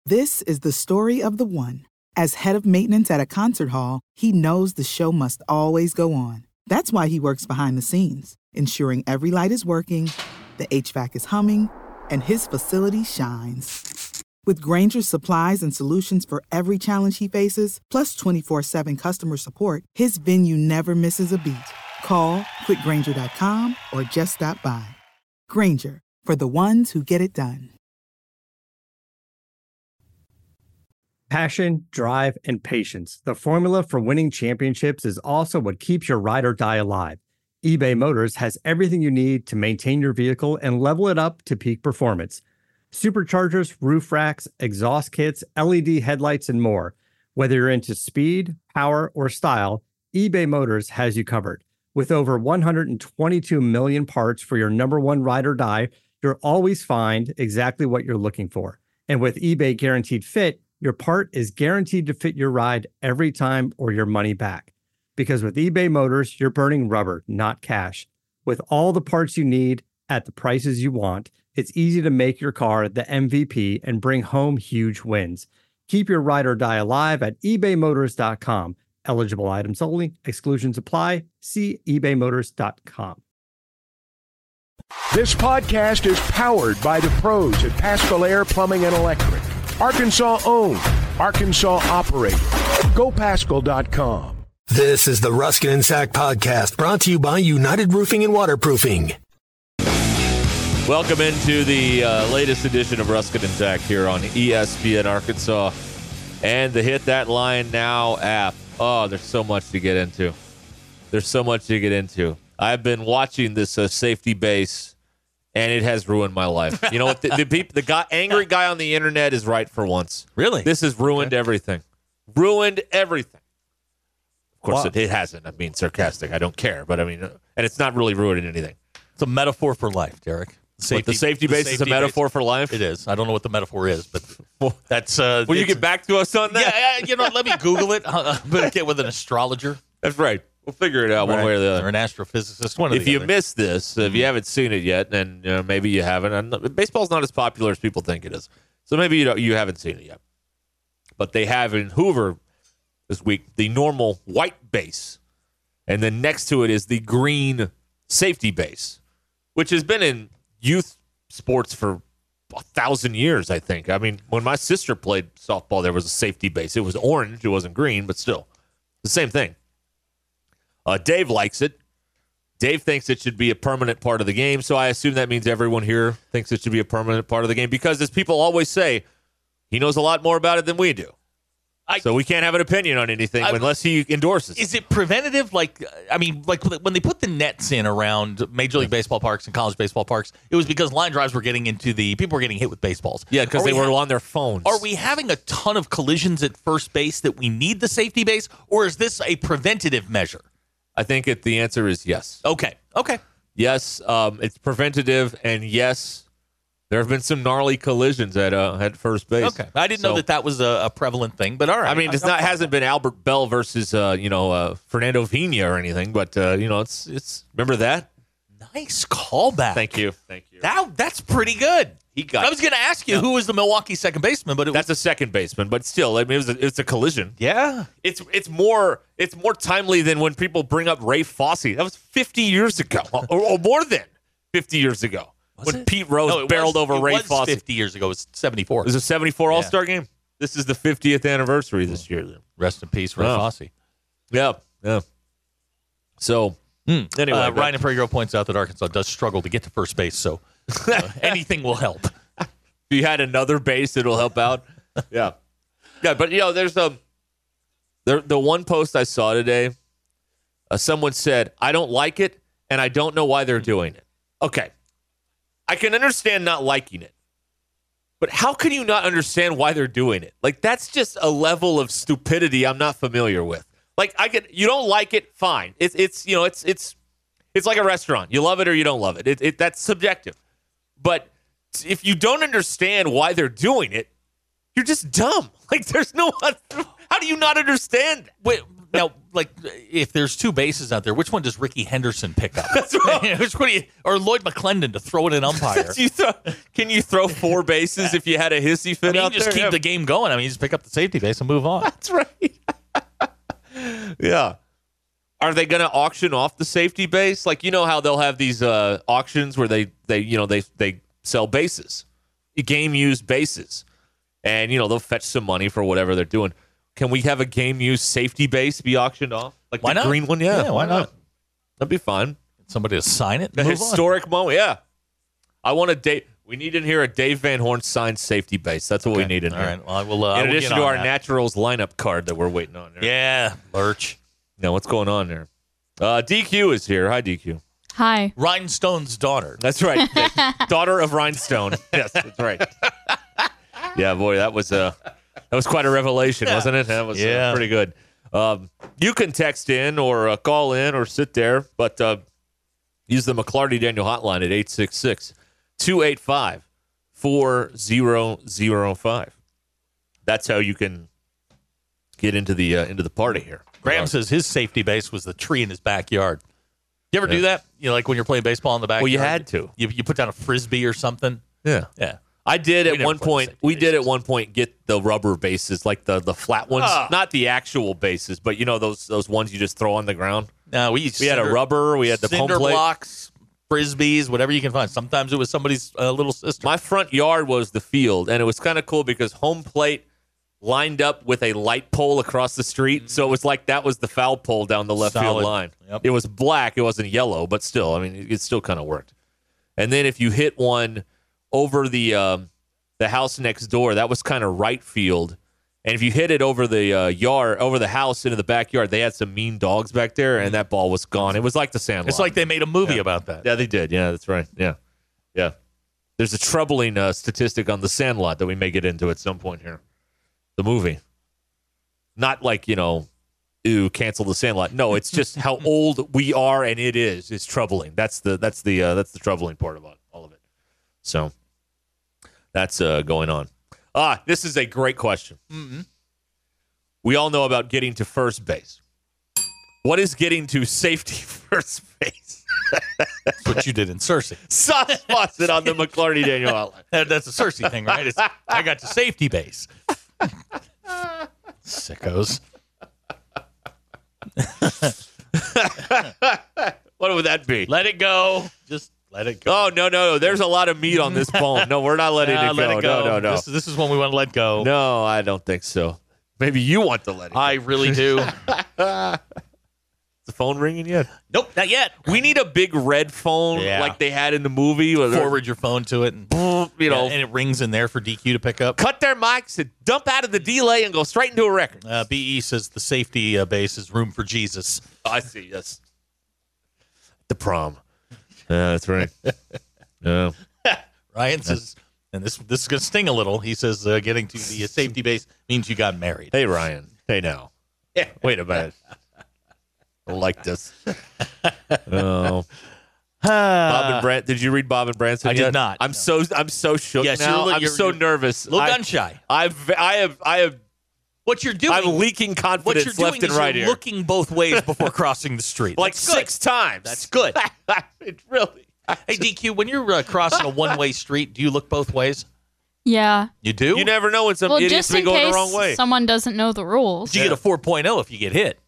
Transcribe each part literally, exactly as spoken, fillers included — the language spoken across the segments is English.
This is the story of the one. As head of maintenance at a concert hall, he knows the show must always go on. That's why he works behind the scenes, ensuring every light is working, the H V A C is humming, and his facility shines. With Grainger's supplies and solutions for every challenge he faces, plus twenty-four seven customer support, his venue never misses a beat. Call quick grainger dot com or just stop by. Grainger, for the ones who get it done. Passion, drive, and patience. The formula for winning championships is also what keeps your ride or die alive. eBay Motors has everything you need to maintain your vehicle and level it up to peak performance. Superchargers, roof racks, exhaust kits, L E D headlights, and more. Whether you're into speed, power, or style, eBay Motors has you covered. With over one hundred twenty-two million parts for your number one ride or die, you'll always find exactly what you're looking for. And with eBay Guaranteed Fit, your part is guaranteed to fit your ride every time or your money back. Because with eBay Motors, you're burning rubber, not cash. With all the parts you need at the prices you want, it's easy to make your car the M V P and bring home huge wins. Keep your ride or die alive at ebay motors dot com. Eligible items only. Exclusions apply. See ebay motors dot com. This podcast is powered by the pros at Paschal Air Plumbing and Electric. Arkansas owned, Arkansas operated. go paschal dot com. This is the Ruskin and Sack podcast, brought to you by United Roofing and Waterproofing. Welcome into the uh, latest edition of Ruskin and Sack here on E S P N Arkansas and the Hit That Line Now app. Oh, there's so much to get into. There's so much to get into. I've been watching this uh, safety base, and it has ruined my life. You know what? The, the, peop, the guy, angry guy on the internet is right for once. Really? This has ruined okay. everything. Ruined everything. Of course, Wow. it, it hasn't. I'm being sarcastic. I don't care. But, I mean, and it's not really ruining anything. It's a metaphor for life, Derek. Safety, the safety base the safety is a metaphor base. for life? It is. I don't know what the metaphor is, but that's... Uh, Will you get back to us on that? Yeah, you know, let me Google it. I'm going to get with an astrologer. That's right. We'll figure it out right. one way or the other. Or an astrophysicist. One of if the you other. missed this, mm-hmm. if you haven't seen it yet, then you know, maybe you haven't. And baseball's not as popular as people think it is. So maybe you don't, you haven't seen it yet. But they have in Hoover this week the normal white base. And then next to it is the green safety base, which has been in youth sports for a thousand years, I think. I mean, when my sister played softball, there was a safety base. It was orange. It wasn't green, but still. The same thing. Uh, Dave likes it. Dave thinks it should be a permanent part of the game, so I assume that means everyone here thinks it should be a permanent part of the game because, as people always say, he knows a lot more about it than we do. I, so we can't have an opinion on anything I, unless he endorses it. Is it preventative? Like, I mean, like when they put the nets in around Major League Baseball parks and college baseball parks, it was because line drives were getting into the, people were getting hit with baseballs. Yeah, because they we were ha- on their phones. Are we having a ton of collisions at first base that we need the safety base, or is this a preventative measure? I think it, the answer is yes. Okay, okay. Yes, um, it's preventative, and yes, there have been some gnarly collisions at uh, at first base. Okay, I didn't so, know that that was a, a prevalent thing, but all right. I mean, it's not hasn't been Albert Bell versus uh, you know uh, Fernando Vina or anything, but uh, you know it's it's remember that. Nice callback. Thank you, thank you. That that's pretty good. He got. I was going to ask you no. who was the Milwaukee second baseman, but it that's was, a second baseman, but still, I mean, it was a, it's a collision. Yeah, it's it's more it's more timely than when people bring up Ray Fosse. That was fifty years ago, or, or more than fifty years ago. Was when it? Pete Rose no, barreled was, over it Ray was Fosse. fifty years ago. It was seventy-four. It was a seventy-four yeah. All-Star game. This is the fiftieth anniversary this year. Rest in peace, Ray oh. Fosse. Yeah, yeah. So, mm. anyway. Uh, Ryan Imperio points out that Arkansas does struggle to get to first base, so uh, anything will help. If you had another base, it'll help out. Yeah. Yeah, but, you know, there's a, there, the one post I saw today, uh, someone said, I don't like it, and I don't know why they're doing it. Okay. I can understand not liking it. But how can you not understand why they're doing it? Like, that's just a level of stupidity I'm not familiar with. Like, I could, you don't like it, fine. It's, it's you know, it's it's it's like a restaurant. You love it or you don't love it. It, it that's subjective. But if you don't understand why they're doing it, you're just dumb. Like, there's no, how do you not understand? Wait, now, like if there's two bases out there, which one does Ricky Henderson pick up? That's right. Which one do you, or Lloyd McClendon to throw it an umpire? you throw, can you throw four bases if you had a hissy fit I mean, out you just there? keep Yeah. the game going. I mean, you just pick up the safety base and move on. That's right. Yeah. Are they going to auction off the safety base? Like, you know how they'll have these uh, auctions where they, they, you know, they they sell bases, game used bases, and you know they'll fetch some money for whatever they're doing. Can we have a game used safety base be auctioned off? Like Why the not? green one? Yeah, Yeah, why not? That'd be fun. Somebody to sign it. A And move on. historic moment. Yeah. I want a Dave. We need in here a Dave Van Horn signed safety base. That's what we Okay. need in All here. right. Well, I will. Uh, I in will addition get to on our that. Naturals lineup card that we're waiting on. There. Yeah, Lurch. Now, what's going on there? Uh, D Q is here. Hi, D Q. Hi. Rhinestone's daughter. That's right. Daughter of Rhinestone. Yes, that's right. Yeah, boy, that was uh, that was quite a revelation, wasn't it? That was Yeah. uh, pretty good. Um, you can text in or uh, call in or sit there, but uh, use the McClarty Daniel hotline at eight six six, two eight five, four zero zero five. That's how you can get into the uh, into the party here. Graham Uh, says his safety base was the tree in his backyard. You ever do Yeah. that? You know, like when you're playing baseball in the backyard. Well, you had to. You, you put down a frisbee or something. Yeah. Yeah. I did We at never one played point. safety We did at bases. one point get the rubber bases, like the the flat ones, Ah. not the actual bases, but you know those those ones you just throw on the ground. No, we used We had a cinder- rubber. We had the home cinder plate. blocks, frisbees, whatever you can find. Sometimes it was somebody's uh, little sister. My front yard was the field, and it was kind of cool because home plate lined up with a light pole across the street, so it was like that was the foul pole down the left field Solid. line. Yep. It was black. It wasn't yellow, but still, I mean, it, it still kind of worked. And then if you hit one over the um, the house next door, that was kind of right field. And if you hit it over the uh, yard, over the house into the backyard, they had some mean dogs back there, and that ball was gone. It was like the Sandlot. It's like they made a movie about that. Yeah, they did. Yeah, that's right. Yeah, yeah. There's a troubling uh, statistic on the Sandlot that we may get into at some point here. The movie, not like you know, ooh, cancel the Sandlot. No, it's just how old we are, and it is. It's troubling. That's the that's the uh, that's the troubling part about all of it. So that's uh, going on. Ah, this is a great question. Mm-hmm. We all know about getting to first base. What is getting to safety first base? That's what you did in Cersei. Sauce Fawcett on the McClarty Daniel outline. That- That's a Cersei thing, right? It's, I got to safety base. Sickos. What would that be? Let it go. Just let it go. Oh, no, no, no. There's a lot of meat on this bone. No, we're not letting Yeah, it, go. let it go. No, no, no. This, this is when we want to let go. No, I don't think so. Maybe you want to let it go. I really do. Is the phone ringing yet? Nope, not yet. We need a big red phone Yeah. like they had in the movie. Where they're- Forward your phone to it, and you know, yeah, and it rings in there for D Q to pick up. cut their mics and dump out of the delay and go straight into a record. Uh, B E says the safety uh, base is room for Jesus. I see, yes. The prom. Yeah, that's right. Yeah. Ryan says, and this this is going to sting a little. He says uh, getting to the uh, safety base means you got married. Hey, Ryan. Hey, now. Yeah. Wait a minute. I don't like this. Oh. Bob and Brand. Did you read Bob and Branson I did yet? not, I'm no. so I'm so shook Yes, now. you're- I'm you're- so you're nervous. A little I, gun shy. I've I have I have What you're doing? I'm leaking what confidence you're doing left and is right you're here. looking both ways before crossing the street. like That's good. six times. That's good. It really. Hey, D Q, when you're uh, crossing a one-way street, do you look both ways? Yeah. You do? You never know when some Well, idiot's just been in going case the wrong way. someone doesn't know the rules. You get a four point oh if you get hit.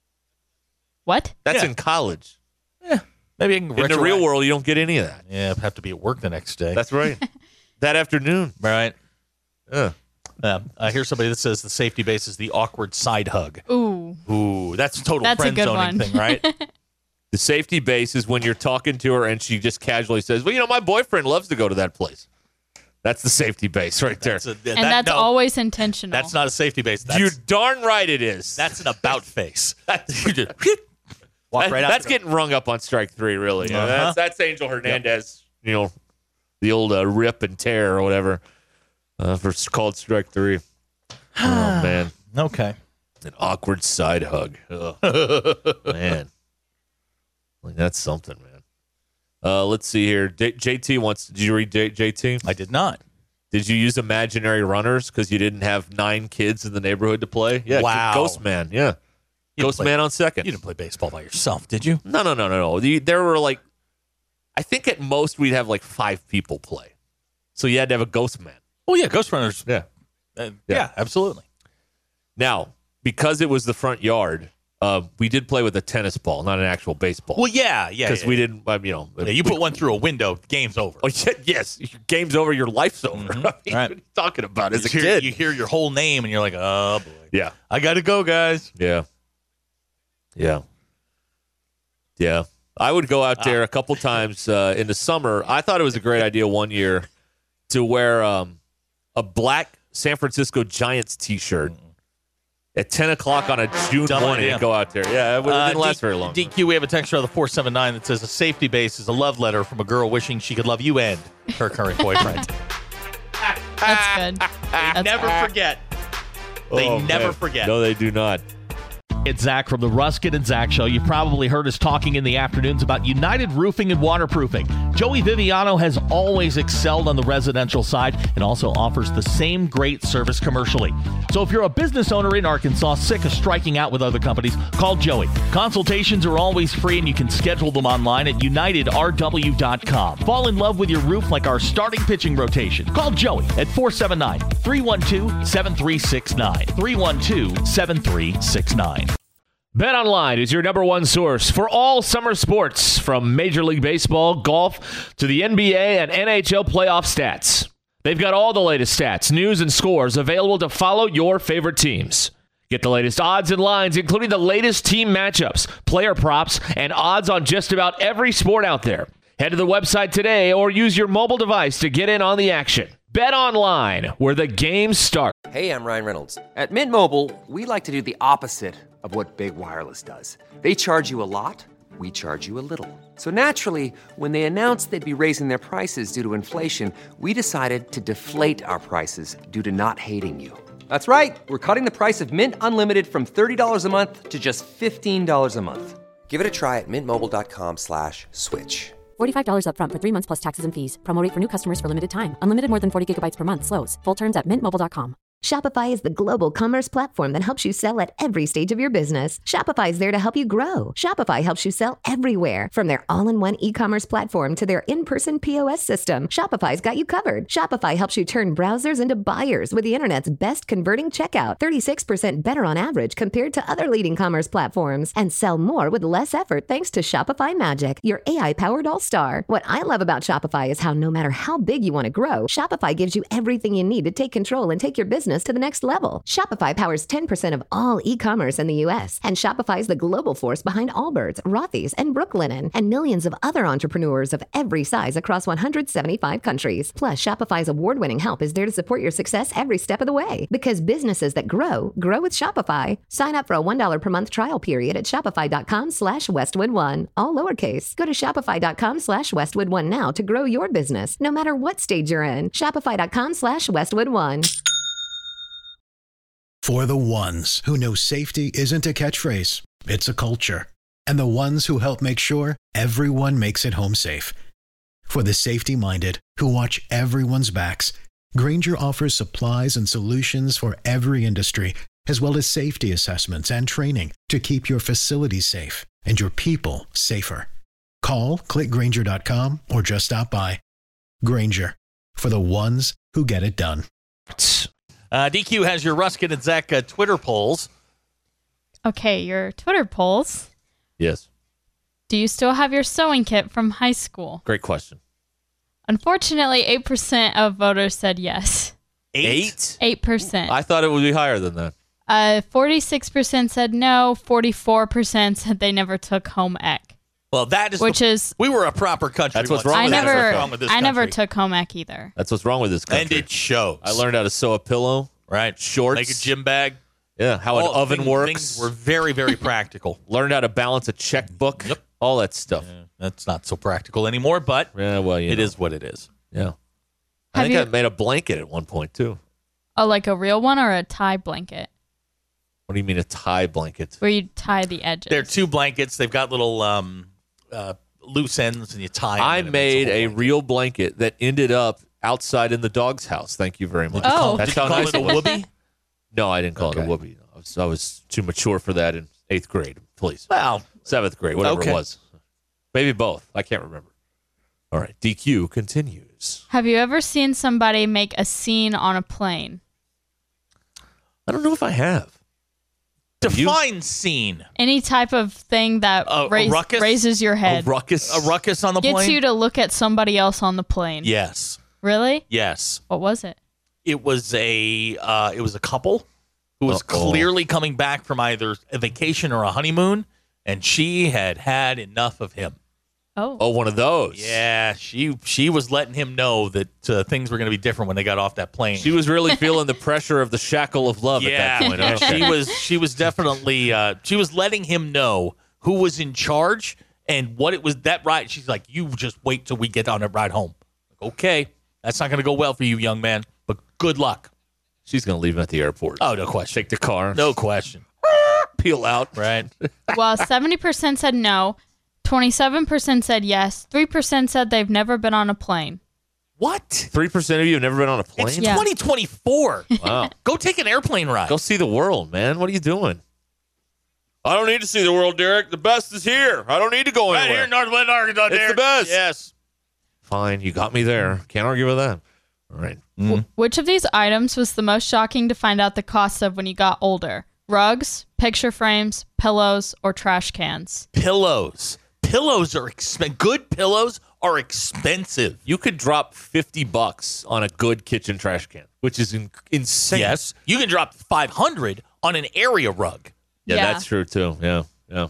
What? That's Yeah. in college. Maybe I can In the real world, you don't get any of that. Yeah, have to be at work the next day. That's right. That afternoon. right. Yeah. Uh, I hear somebody that says the safety base is the awkward side hug. Ooh. Ooh, that's a total That's a friend good zoning one. thing, right? The safety base is when you're talking to her and she just casually says, well, you know, my boyfriend loves to go to that place. That's the safety base right there. That's a, And that's always intentional. That's not a safety base. That's, You're darn right it is. that's an about face. You just walk That- right out. that's getting rung up on strike three, really. Yeah, Uh-huh. that's, that's Angel Hernandez, you know, the old uh, rip and tear or whatever uh, for called strike three. Oh, man. Okay. An awkward side hug. Ugh. Man. Like, that's something, man. Uh, let's see here. J- JT wants. Did you read J- JT? I did not. Did you use imaginary runners because you didn't have nine kids in the neighborhood to play? Yeah. Wow. Ghost Man. Yeah. Ghost play- man on second. You didn't play baseball by yourself, did you? No, no, no, no, no. The, there were like, I think at most we'd have like five people play. So you had to have a ghost man. Oh, yeah, Ghost Runners. Yeah. Uh, yeah. Yeah. absolutely. Now, because it was the front yard, uh, we did play with a tennis ball, not an actual baseball. Well, yeah, yeah. Because yeah, we yeah. didn't, um, you know. Yeah, you we, put one through a window, game's over. Oh, yeah, yes. Game's over, your life's over. Mhm. I mean, Right. What are you talking about as you a hear, kid? You hear your whole name, and you're like, oh, boy. Yeah. I got to go, guys. Yeah. Yeah. Yeah. I would go out there a couple times uh, in the summer. I thought it was a great idea one year to wear um, a black San Francisco Giants T-shirt at ten o'clock on a June Dumb morning idea. and go out there. Yeah, it didn't Uh, last D- very long. D Q, we have a text on the four seven nine that says a safety base is a love letter from a girl wishing she could love you and her current boyfriend. That's good. That's never good. forget. They Oh, never man. forget. No, they do not. It's Zach from the Ruskin and Zach Show. You've probably heard us talking in the afternoons about United Roofing and Waterproofing. Joey Viviano has always excelled on the residential side and also offers the same great service commercially. So if you're a business owner in Arkansas sick of striking out with other companies, call Joey. Consultations are always free and you can schedule them online at united r w dot com. Fall in love with your roof like our starting pitching rotation. Call Joey at four seven nine, three one two, seven three six nine. three one two, seven three six nine. BetOnline is your number one source for all summer sports, from Major League Baseball, golf, to the N B A and N H L playoff stats. They've got all the latest stats, news, and scores available to follow your favorite teams. Get the latest odds and lines, including the latest team matchups, player props, and odds on just about every sport out there. Head to the website today or use your mobile device to get in on the action. BetOnline, where the games start. Hey, I'm Ryan Reynolds. At Mint Mobile, we like to do the opposite of what Big Wireless does. They charge you a lot, we charge you a little. So naturally, when they announced they'd be raising their prices due to inflation, we decided to deflate our prices due to not hating you. That's right. We're cutting the price of Mint Unlimited from thirty dollars a month to just fifteen dollars a month. Give it a try at mintmobile.com slash switch. forty-five dollars up front for three months plus taxes and fees. Promo rate for new customers for limited time. Unlimited more than forty gigabytes per month. Slows full terms at mint mobile dot com. Shopify is the global commerce platform that helps you sell at every stage of your business. Shopify is there to help you grow. Shopify helps you sell everywhere, from their all-in-one e-commerce platform to their in-person P O S system. Shopify's got you covered. Shopify helps you turn browsers into buyers with the internet's best converting checkout, thirty-six percent better on average compared to other leading commerce platforms, and sell more with less effort thanks to Shopify Magic, your A I-powered all-star. What I love about Shopify is how no matter how big you want to grow, Shopify gives you everything you need to take control and take your business to the next level. Shopify powers ten percent of all e-commerce in the U S, and Shopify is the global force behind Allbirds, Rothy's, and Brooklinen, and millions of other entrepreneurs of every size across one hundred seventy-five countries. Plus, Shopify's award-winning help is there to support your success every step of the way. Because businesses that grow, grow with Shopify. Sign up for a one dollar per month trial period at shopify.com slash Westwood One. All lowercase. Go to shopify.com slash Westwood One now to grow your business, no matter what stage you're in. Shopify.com slash Westwood One. For the ones who know safety isn't a catchphrase, it's a culture. And the ones who help make sure everyone makes it home safe. For the safety-minded who watch everyone's backs, Grainger offers supplies and solutions for every industry, as well as safety assessments and training to keep your facilities safe and your people safer. Call, click Grainger dot com, or just stop by. Grainger, for the ones who get it done. Uh, D Q has your Ruskin and Zach uh, Twitter polls. Okay, your Twitter polls. Yes. Do you still have your sewing kit from high school? Great question. Unfortunately, eight percent of voters said yes. Eight? eight percent. I thought it would be higher than that. Uh, forty-six percent said no. forty-four percent said they never took home ec. Well, that is Which the, is... we were a proper country. That's what's once. wrong I with never, that. wrong with this I never country. took home ec either. That's what's wrong with this country. And it shows. I learned how to sew a pillow. Right. Shorts. Make a gym bag. Yeah, how All an oven things, works. Things were very, very practical. Learned how to balance a checkbook. Yep. All that stuff. Yeah, that's not so practical anymore, but Yeah, well, you it know. is what it is. Yeah. I Have think you- I made a blanket at one point, too. Oh, like a real one or a tie blanket? What do you mean a tie blanket? Where you tie the edges. They're two blankets. They've got little um, uh, loose ends, and you tie them. I and it makes made whole a blanket. real blanket that ended up outside in the dog's house. Thank you very much. Oh. That's Did you how call nice it a was. whoopee? No, I didn't call Okay. it a whoopee. I was, I was too mature for that in eighth grade, please. Well, seventh grade, whatever okay. it was. Maybe both. I can't remember. All right, D Q continues. Have you ever seen somebody make a scene on a plane? I don't know if I have. Define scene. Any type of thing that A- a rais- ruckus? raises your A head. ruckus. A ruckus on the Gets plane? you to look at somebody else on the plane. Yes. Really? Yes. What was it? It was a uh, it was a couple who was Uh-oh. clearly coming back from either a vacation or a honeymoon, and she had had enough of him. Oh. Oh, one of those. Yeah, she she was letting him know that uh, things were going to be different when they got off that plane. She was really feeling the pressure of the shackle of love yeah, at that point. yeah, Okay. she was she was definitely uh, she was letting him know who was in charge and what it was. That ride, she's like, you just wait till we get on that ride home. Like, okay, that's not going to go well for you, young man, but good luck. She's going to leave him at the airport. Oh, no question. Take the car. No question. Peel out. Right. Well, seventy percent said no. twenty-seven percent said yes. three percent said they've never been on a plane. What? three percent of you have never been on a plane? It's Yeah. twenty twenty-four. Wow. Go take an airplane ride. Go see the world, man. What are you doing? I don't need to see the world, Derek. The best is here. I don't need to go right anywhere. here in Northwest Arkansas, It's Derek. the best. Yes. Fine. You got me there. Can't argue with that. All right. Mm. Which of these items was the most shocking to find out the cost of when you got older? Rugs, picture frames, pillows, or trash cans? Pillows. Pillows are expensive. Good pillows are expensive. You could drop fifty bucks on a good kitchen trash can, which is in- insane. Yes. You can drop five hundred on an area rug. Yeah, Yeah. that's true, too. Yeah. Yeah.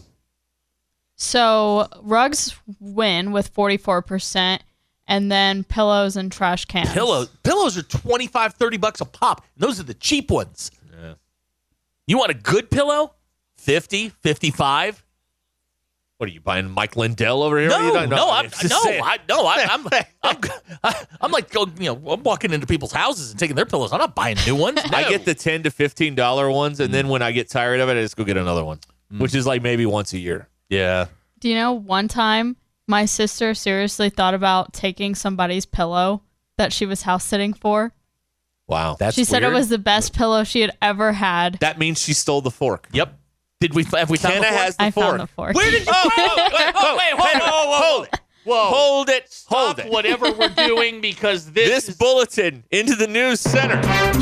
So rugs win with forty-four percent, and then pillows and trash cans. Pillows. Pillows are twenty-five, thirty bucks a pop. Those are the cheap ones. Yeah. You want a good pillow? fifty, fifty-five. What are you buying, Mike Lindell over here? No, What are you talking no, about? I'm, Just no, saying. I, no, I, I'm, I'm, I'm, I'm like, go, you know, I'm walking into people's houses and taking their pillows. I'm not buying new ones. I No. get the ten to fifteen dollar ones, and then when I get tired of it, I just go get another one, which is like maybe once a year. Yeah. Do you know one time my sister seriously thought about taking somebody's pillow that she was house sitting for? Wow. That's she said it weird. was the best pillow she had ever had. That means she stole the fork. Yep. Did we, have we found Kenna the fork? has the I fork. found the fork. Where did you Oh, find oh, it? Wait, oh, wait, hold, Kenna, whoa, whoa, whoa. hold it. Whoa. Hold it. Stop Hold it. whatever we're doing because this, This is... bulletin into the news center.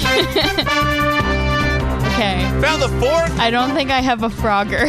Okay. Found the fork. I don't think I have a Frogger.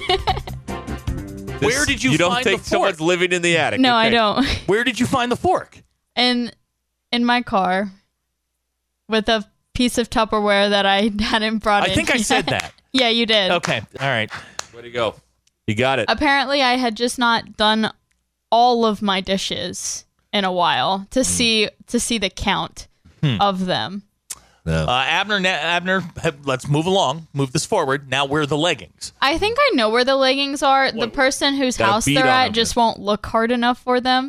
Where did you You don't find think the fork? someone's living in the attic? no, I Okay. don't. Where did you find the fork? In in my car with a piece of Tupperware that I hadn't brought I in. think I yet. said that. Yeah, you did. Okay. All right. Way to go. You got it. Apparently, I had just not done all of my dishes in a while to see to see the count of them. No. Uh, Abner, na- Abner, he- let's move along. Move this forward. Now we're the leggings. I think I know where the leggings are. The person whose Got a house bead they're on at them. just won't look hard enough for them.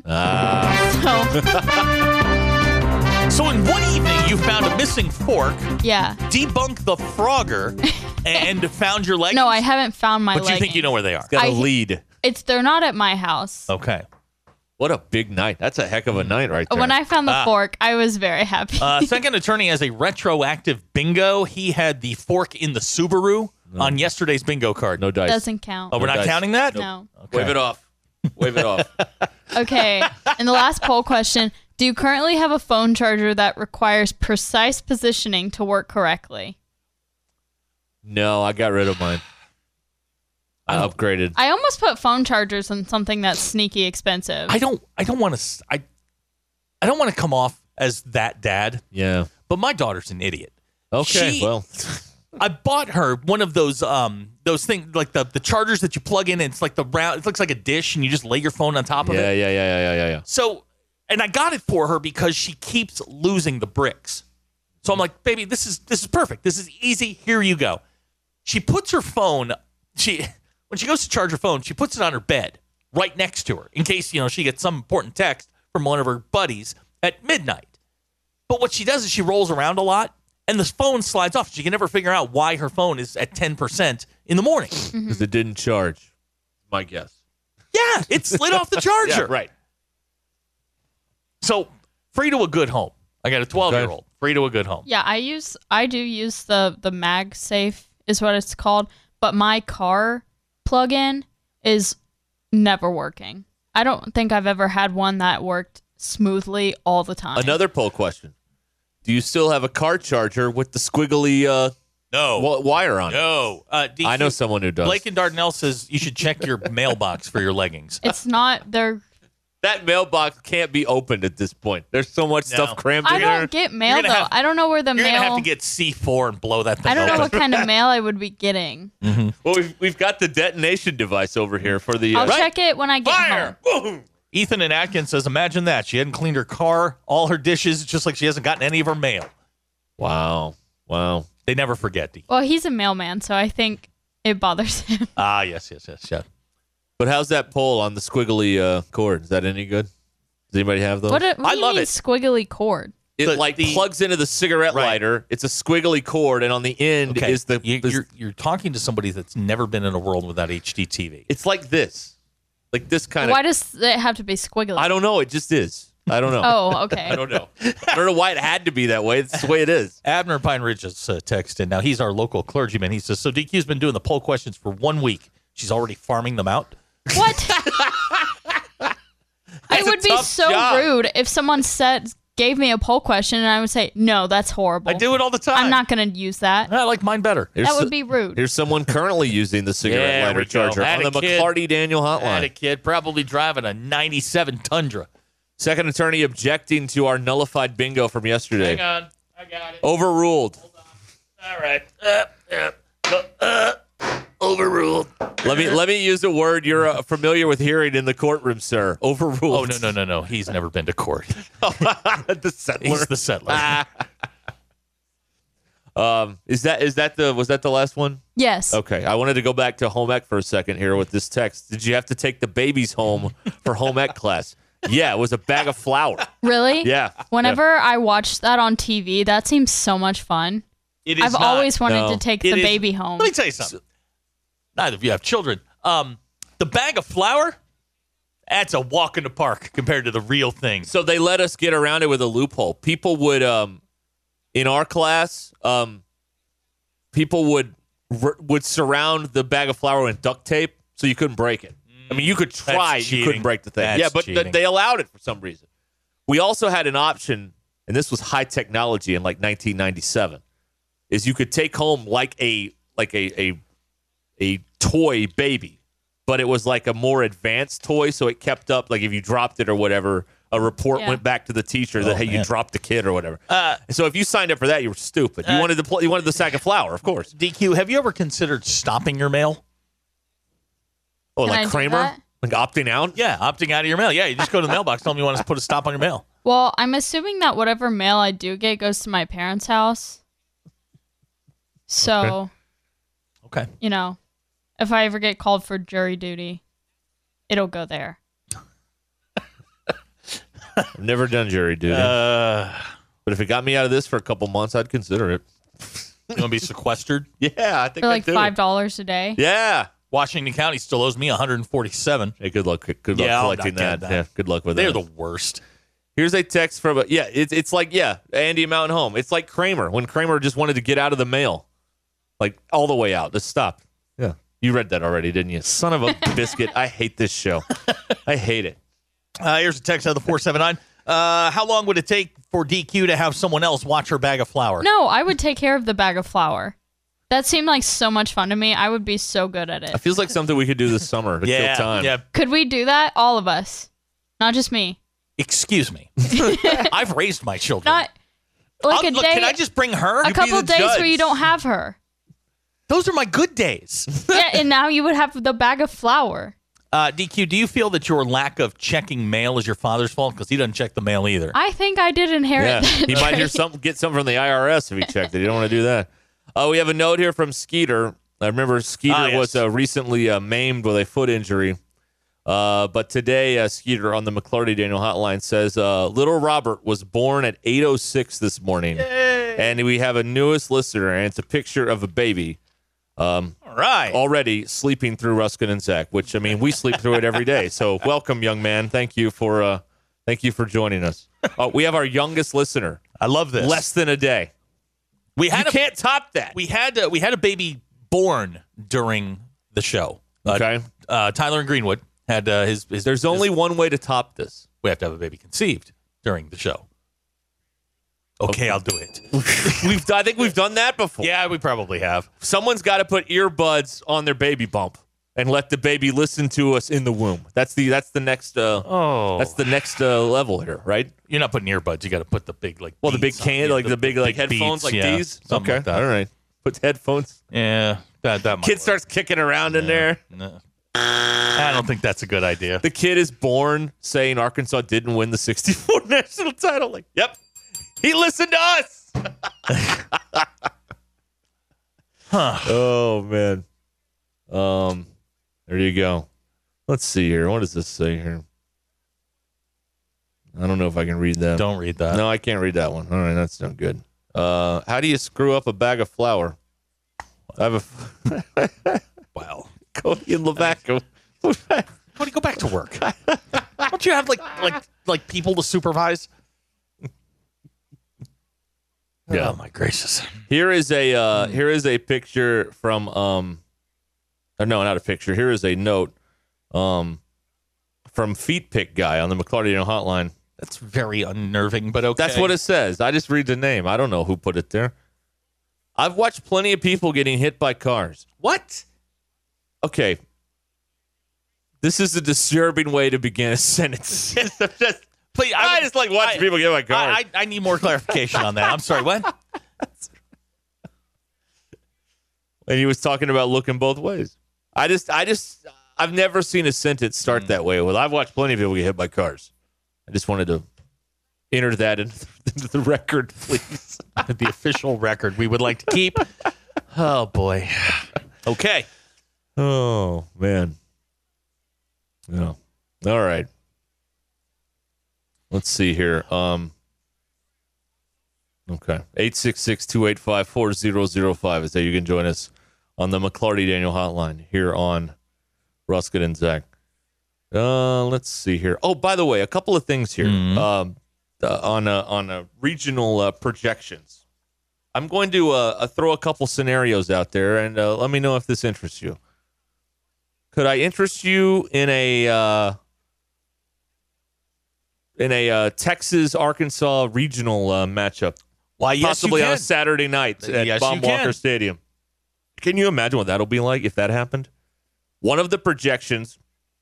Ah. So, So in one evening, you found a missing fork, yeah. debunked the Frogger, and found your leggings. No, I haven't found my But leggings. you think you know where they are? Got a I- lead. It's they're not at my house. Okay. What a big night. That's a heck of a night right there. When I found the Ah. fork, I was very happy. Uh, second attorney has a retroactive bingo. He had the fork in the Subaru on yesterday's bingo card. no dice. Doesn't count. Oh, we're No not dice. counting that? No. Okay. Wave it off. Wave it off. Okay. And the last poll question: do you currently have a phone charger that requires precise positioning to work correctly? No, I got rid of mine. I upgraded. I almost put phone chargers on something that's sneaky expensive. I don't. I don't want to. I. I don't want to come off as that dad. Yeah. But my daughter's an idiot. Okay. She- well, I bought her one of those um those things like the the chargers that you plug in. And it's like the round. It looks like a dish, and you just lay your phone on top of yeah, it. yeah, yeah, yeah, yeah, yeah. So, and I got it for her because she keeps losing the bricks. So I'm like, baby, this is this is perfect. This is easy. Here you go. She puts her phone. She when she goes to charge her phone, she puts it on her bed right next to her in case you know she gets some important text from one of her buddies at midnight. But what she does is she rolls around a lot, and the phone slides off. She can never figure out why her phone is at ten percent in the morning. Because it didn't charge. My guess. Yeah, it slid off the charger. Yeah, right. So, free to a good home. I got a twelve-year-old. Free to a good home. Yeah, I use I do use the the MagSafe is what it's called, but my car plug-in is never working. I don't think I've ever had one that worked smoothly all the time. Another poll question. Do you still have a car charger with the squiggly uh, no. w- wire on it? No. Uh, D Q, I know someone who does. Blake and Dardanelle says you should check your mailbox for your leggings. It's not, they're... That mailbox can't be opened at this point. There's so much No. stuff crammed I in there. don't get mail, You're though. gonna have- I don't know where the You're mail... going to have to get C four and blow that thing I don't know open. what kind of mail I would be getting. Mm-hmm. Well, we've, we've got the detonation device over here for the... Uh, I'll check it when I get Fire! home. Boom! Ethan and Atkins says, imagine that. She hadn't cleaned her car, all her dishes, just like she hasn't gotten any of her mail. Wow. Wow. They never forget. D. Well, he's a mailman, so I think it bothers him. Ah, yes, yes, yes, yes. But how's that poll on the squiggly uh, cord? Is that any good? Does anybody have those? What, do- what I do you love mean it. squiggly cord? It The- like the- plugs into the cigarette Right. lighter. It's a squiggly cord, and on the end Okay. is the. You, the- you're, you're talking to somebody that's never been in a world without H D T V. it's like this, like this kind Why of. does it have to be squiggly? I don't know. It just is. I don't know. Oh, okay. I don't know. I don't know why it had to be that way. It's the way it is. Abner Pine Ridge has uh, texted. Now, he's our local clergyman. He says, so D Q's been doing the poll questions for one week. She's already farming them out. What? It would be tough so job. rude if someone said gave me a poll question and I would say, no, that's horrible. I do it all the time. I'm not going to use that. I like mine better. Here's That would so- be rude. Here's someone currently using the cigarette There lighter we go. charger Had on a the kid. McClarty Daniel I had a hotline. kid probably driving a ninety-seven Tundra. Second attorney objecting to our nullified bingo from yesterday. Hang on. I got it. Overruled. All right. Uh, uh, uh, overruled. Let me let me use a word you're uh, familiar with hearing in the courtroom, sir. Overruled. Oh, no, no, no, no. He's never been to court. the settler. He's the settler. um, is that is that the was that the last one? Yes. Okay, I wanted to go back to home ec for a second here with this text. Did you have to take the babies home for home ec class? Yeah, it was a bag of flour. Really? Yeah. Whenever I watch that on T V, that seems so much fun. It is I've not. always wanted No. to take It the is- baby home. Let me tell you something. Neither of you have children. Um, the bag of flour, that's a walk in the park compared to the real thing. So they let us get around it with a loophole. People would, um, in our class, um, people would r- would surround the bag of flour with duct tape so you couldn't break it. I mean, you could try, That's you couldn't cheating. break the thing. That's yeah, but th- cheating. they allowed it for some reason. We also had an option, and this was high technology in like nineteen ninety-seven. Is you could take home like a like a a a toy baby, but it was like a more advanced toy, so it kept up. Like if you dropped it or whatever, a report Yeah. went back to the teacher that Oh, hey, you man. dropped the kid or whatever. Uh, And so if you signed up for that, you were stupid. You Uh, wanted the pl- you wanted the sack of flour, of course. D Q, have you ever considered stopping your mail? Oh, Can I like do Kramer, that? like opting out. Yeah, opting out of your mail. Yeah, you just go to the mailbox, tell them you want to put a stop on your mail. Well, I'm assuming that whatever mail I do get goes to my parents' house. So, Okay. you know, if I ever get called for jury duty, it'll go there. I've never done jury duty, Uh, but if it got me out of this for a couple months, I'd consider it. you want to be sequestered? Yeah, I think For I like do. five dollars a day. Yeah. Washington County still owes me one hundred forty-seven. Hey, good luck. Good luck Yeah, I'll collecting not get that. that. Yeah, good luck with They're that. the worst. Here's a text from a yeah. It's it's like yeah, Andy Mountain Home. It's like Kramer when Kramer just wanted to get out of the mail, like all the way out. Just stop. Yeah, you read that already, didn't you? Son of a biscuit. I hate this show. I hate it. Uh, here's a text out of the four seven nine. Uh, how long would it take for D Q to have someone else watch her bag of flour? No, I would take care of the bag of flour. That seemed like so much fun to me. I would be so good at It it. feels like something we could do this summer to yeah, kill time. yeah. Could we do that? All of us. Not just me. Excuse me. I've raised my children. Not like I'll- a look, day. can I just bring her? a You be couple the days judge. where you don't have her. Those are my good days. Yeah, and now you would have the bag of flour. Uh, D Q, do you feel that your lack of checking mail is your father's fault? Because he doesn't check the mail either. I think I did inherit Yeah, that he might hear trait. something, get something from the I R S if he checked it. You don't want to do that. Oh, we have a note here from Skeeter. I remember Skeeter Ah, yes. was uh, recently uh, maimed with a foot injury. Uh, but today, uh, Skeeter on the McClarty Daniel hotline says, uh, little Robert was born at eight oh six this morning. And we have a newest listener, and it's a picture of a baby. Um, All right. already sleeping through Ruskin and Zach, which, I mean, we sleep through it every day. So welcome, young man. Thank you for uh, thank you for joining us. Uh, we have our youngest listener. I love this. Less than a day. we had You a, can't top that. we had a, we had a baby born during the show. Okay. Uh, uh, Tyler and Greenwood had uh, his, his. There's only his, one way to top this. We have to have a baby conceived during the show. Okay, I'll do it. we've I think we've done that before. Yeah, we probably have. Someone's got to put earbuds on their baby bump and let the baby listen to us in the womb. That's the that's the next uh, oh that's the next uh, level here, right? You're not putting earbuds. You got to put the big like. Well, the big beats can, on, yeah, like the, the big like big headphones, beats, like yeah, these. something Okay, like that. all right. Put headphones. Yeah, that that. Might Kid work. starts kicking around in Yeah. there. No. I don't think that's a good idea. The kid is born saying Arkansas didn't win the sixty-four national title. Like, yep, he listened to us. Huh. Oh man. Um, there you go. Let's see here. What does this say here? I don't know if I can read that. Don't read that. No, I can't read that one. All right, that's not good. Uh, how do you screw up a bag of flour? I have a Wow. Cody and Lavaco. Cody, go back to work. Don't you have like like like people to supervise? Yeah. Oh my gracious. Here is a uh, here is a picture from um, or no, not a picture. Here is a note um, from Feet Pick Guy on the McClarty Hotline. That's very unnerving, but okay. That's what it says. I just read the name. I don't know who put it there. I've watched plenty of people getting hit by cars. What? Okay. This is a disturbing way to begin a sentence. Just, please, I, I just like watching I, people get hit by cars. I, I, I need more clarification on that. I'm sorry, what? And he was talking about looking both ways. I just, I just, I've never seen a sentence start Mm. that way. Well, I've watched plenty of people get hit by cars. I just wanted to enter that into, into the record, please. The official record we would like to keep. Oh, boy. Okay. Oh, man. No. All right. Let's see here. Um. Okay. eight six six, two eight five, four zero zero five is how you can join us on the McClarty Daniel Hotline here on Ruskin and Zach. Uh, let's see here. Oh, by the way, a couple of things here. Mm-hmm. Um, uh, on a, on a regional uh, projections. I'm going to uh, uh, throw a couple scenarios out there, and uh, let me know if this interests you. Could I interest you in a uh, in a uh, Texas Arkansas regional uh, matchup? Why? Yes, possibly you on can. a Saturday night at Yes, Baum you can. Walker Stadium. Can you imagine what that'll be like if that happened? One of the projections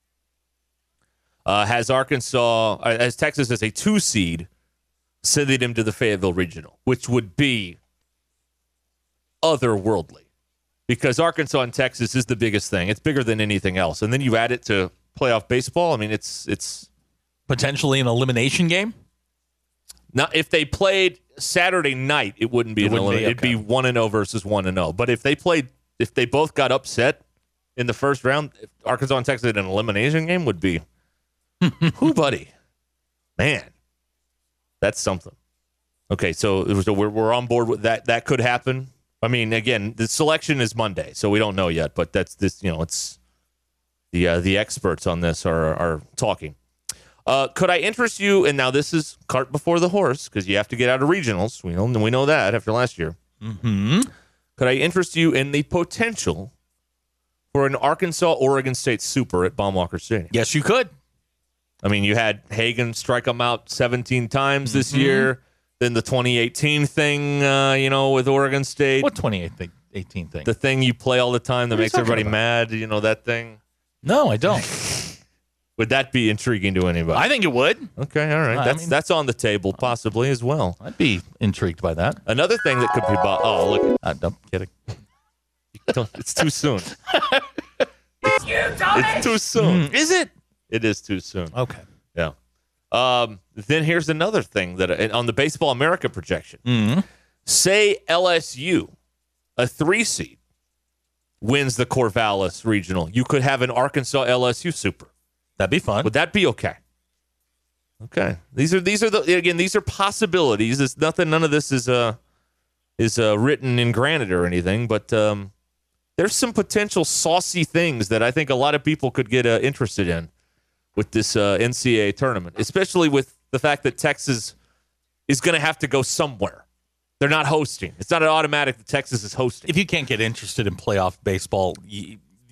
uh, has Arkansas, uh, as Texas as a two seed, sending him to the Fayetteville Regional, which would be otherworldly. Because Arkansas and Texas is the biggest thing. It's bigger than anything else. And then you add it to playoff baseball. I mean, it's it's Potentially an elimination game? now if they played Saturday night, it wouldn't be It an wouldn't be, elimination. It'd okay. be one and zero versus one and zero. But if they played, if they both got upset in the first round, if Arkansas and Texas in an elimination game would be, who, buddy, man, that's something. Okay, so, it was, so we're we're on board with that. That could happen. I mean, again, the selection is Monday, so we don't know yet. But that's this. You know, it's the uh, the experts on this are are talking. Uh, could I interest you? And now this is cart before the horse because you have to get out of regionals. We know we know that after last year. Mm-hmm. Could I interest you in the potential for an Arkansas Oregon State Super at Baum Walker Stadium? Yes, you could. I mean, you had Hagen strike them out seventeen times this Mm-hmm. year. Then the twenty eighteen thing, uh, you know, with Oregon State. What twenty eighteen thing? The thing you play all the time that What are you makes talking everybody about? mad, you know, that thing? No, I don't. Would that be intriguing to anybody? I think it would. Okay, all right. I That's mean- that's on the table possibly as well. I'd be intrigued by that. Another thing that could be bo- oh, look. Uh, don't get it. Don't, it's too soon. it's, it's too soon. Mm, is it? It is too soon. Okay. Yeah. Um, then here's another thing that and on the Baseball America projection. Mm-hmm. Say L S U, a three seed, wins the Corvallis Regional. You could have an Arkansas L S U Super. That'd be fun. Would that be okay? Okay. These are these are the again these are possibilities. It's nothing. None of this is uh is uh, written in granite or anything. But um, there's some potential saucy things that I think a lot of people could get uh, interested in with this uh, N C double A tournament, especially with the fact that Texas is going to have to go somewhere. They're not hosting. It's not an automatic that Texas is hosting. If you can't get interested in playoff baseball, you,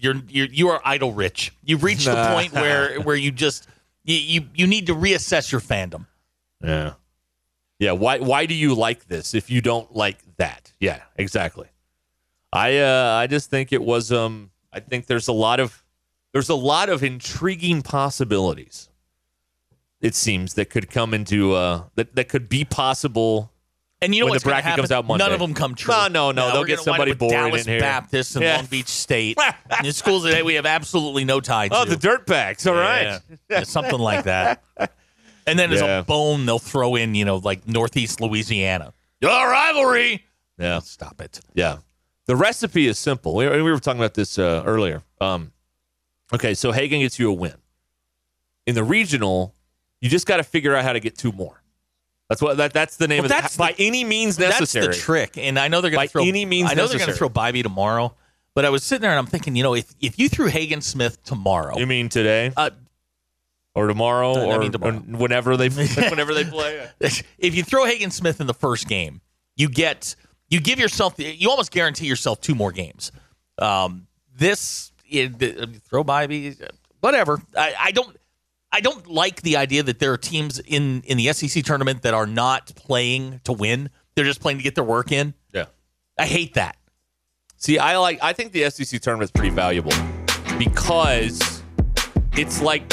you're you're you are idol rich. You've reached the point where where you just you, you you need to reassess your fandom. Yeah. Yeah, why why do you like this if you don't like that? Yeah, exactly. I uh, I just think it was um I think there's a lot of there's a lot of intriguing possibilities. It seems that could come into uh that, that could be possible. And you know when what's the bracket happen? comes out Monday. None of them come true. No, no, no. no They'll get somebody bored Dallas in here. Baptist and Yeah. Long Beach State. In the schools today, we have absolutely no tie to. Oh, the Dirtbags. All right. Yeah. Yeah, something like that. And then as Yeah. a bone, they'll throw in, you know, like Northeast Louisiana. Your rivalry. Yeah. Stop it. Yeah. The recipe is simple. We, we were talking about this uh, earlier. Um, okay, so Hagen gets you a win. In the regional, you just got to figure out how to get two more. That's what that, that's the name Well, of it. that's By the- any means necessary. That's the trick. And I know they're going By to throw any means I know they're going to necessary. throw Bybee tomorrow. But I was sitting there and I'm thinking, you know, if if you threw Hagen Smith tomorrow, You mean today? uh, or tomorrow? I or, mean tomorrow. or whenever they whenever they play? if you throw Hagen Smith in the first game, you get you give yourself you almost guarantee yourself two more games. Um, this it, throw Bybee, whatever. I, I don't I don't like the idea that there are teams in in the S E C tournament that are not playing to win. They're just playing to get their work in. Yeah. I hate that. See, I like. I think the S E C tournament is pretty valuable because it's like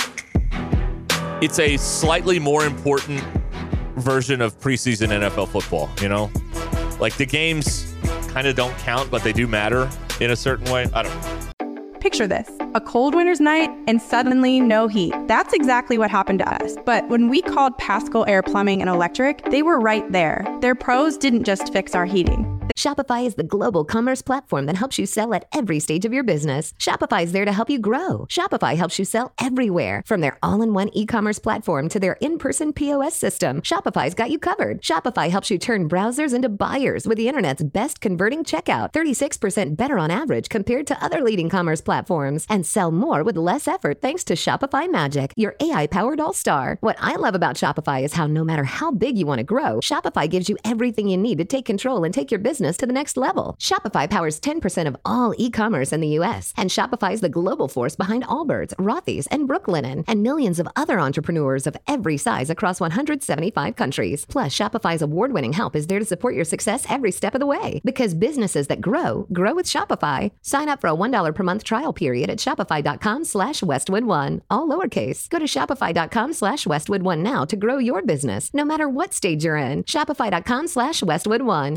it's a slightly more important version of preseason N F L football. You know, like the games kind of don't count, but they do matter in a certain way. I don't know. Picture this, a cold winter's night and suddenly no heat. That's exactly what happened to us. But when we called Paschal Air Plumbing and Electric, they were right there. Their pros didn't just fix our heating. Shopify is the global commerce platform that helps you sell at every stage of your business. Shopify is there to help you grow. Shopify helps you sell everywhere, from their all-in-one e-commerce platform to their in-person P O S system. Shopify's got you covered. Shopify helps you turn browsers into buyers with the internet's best converting checkout, thirty-six percent better on average compared to other leading commerce platforms, and sell more with less effort thanks to Shopify Magic, your A I-powered all-star. What I love about Shopify is how no matter how big you want to grow, Shopify gives you everything you need to take control and take your business to the next level. Shopify powers ten percent of all e-commerce in the U S, and Shopify is the global force behind Allbirds, Rothy's, and Brooklinen, and millions of other entrepreneurs of every size across one hundred seventy-five countries. Plus, Shopify's award-winning help is there to support your success every step of the way. Because businesses that grow, grow with Shopify. Sign up for a one dollar per month trial period at shopify.com slash Westwood One. All lowercase. Go to shopify.com slash Westwood One now to grow your business, no matter what stage you're in. Shopify.com slash Westwood One.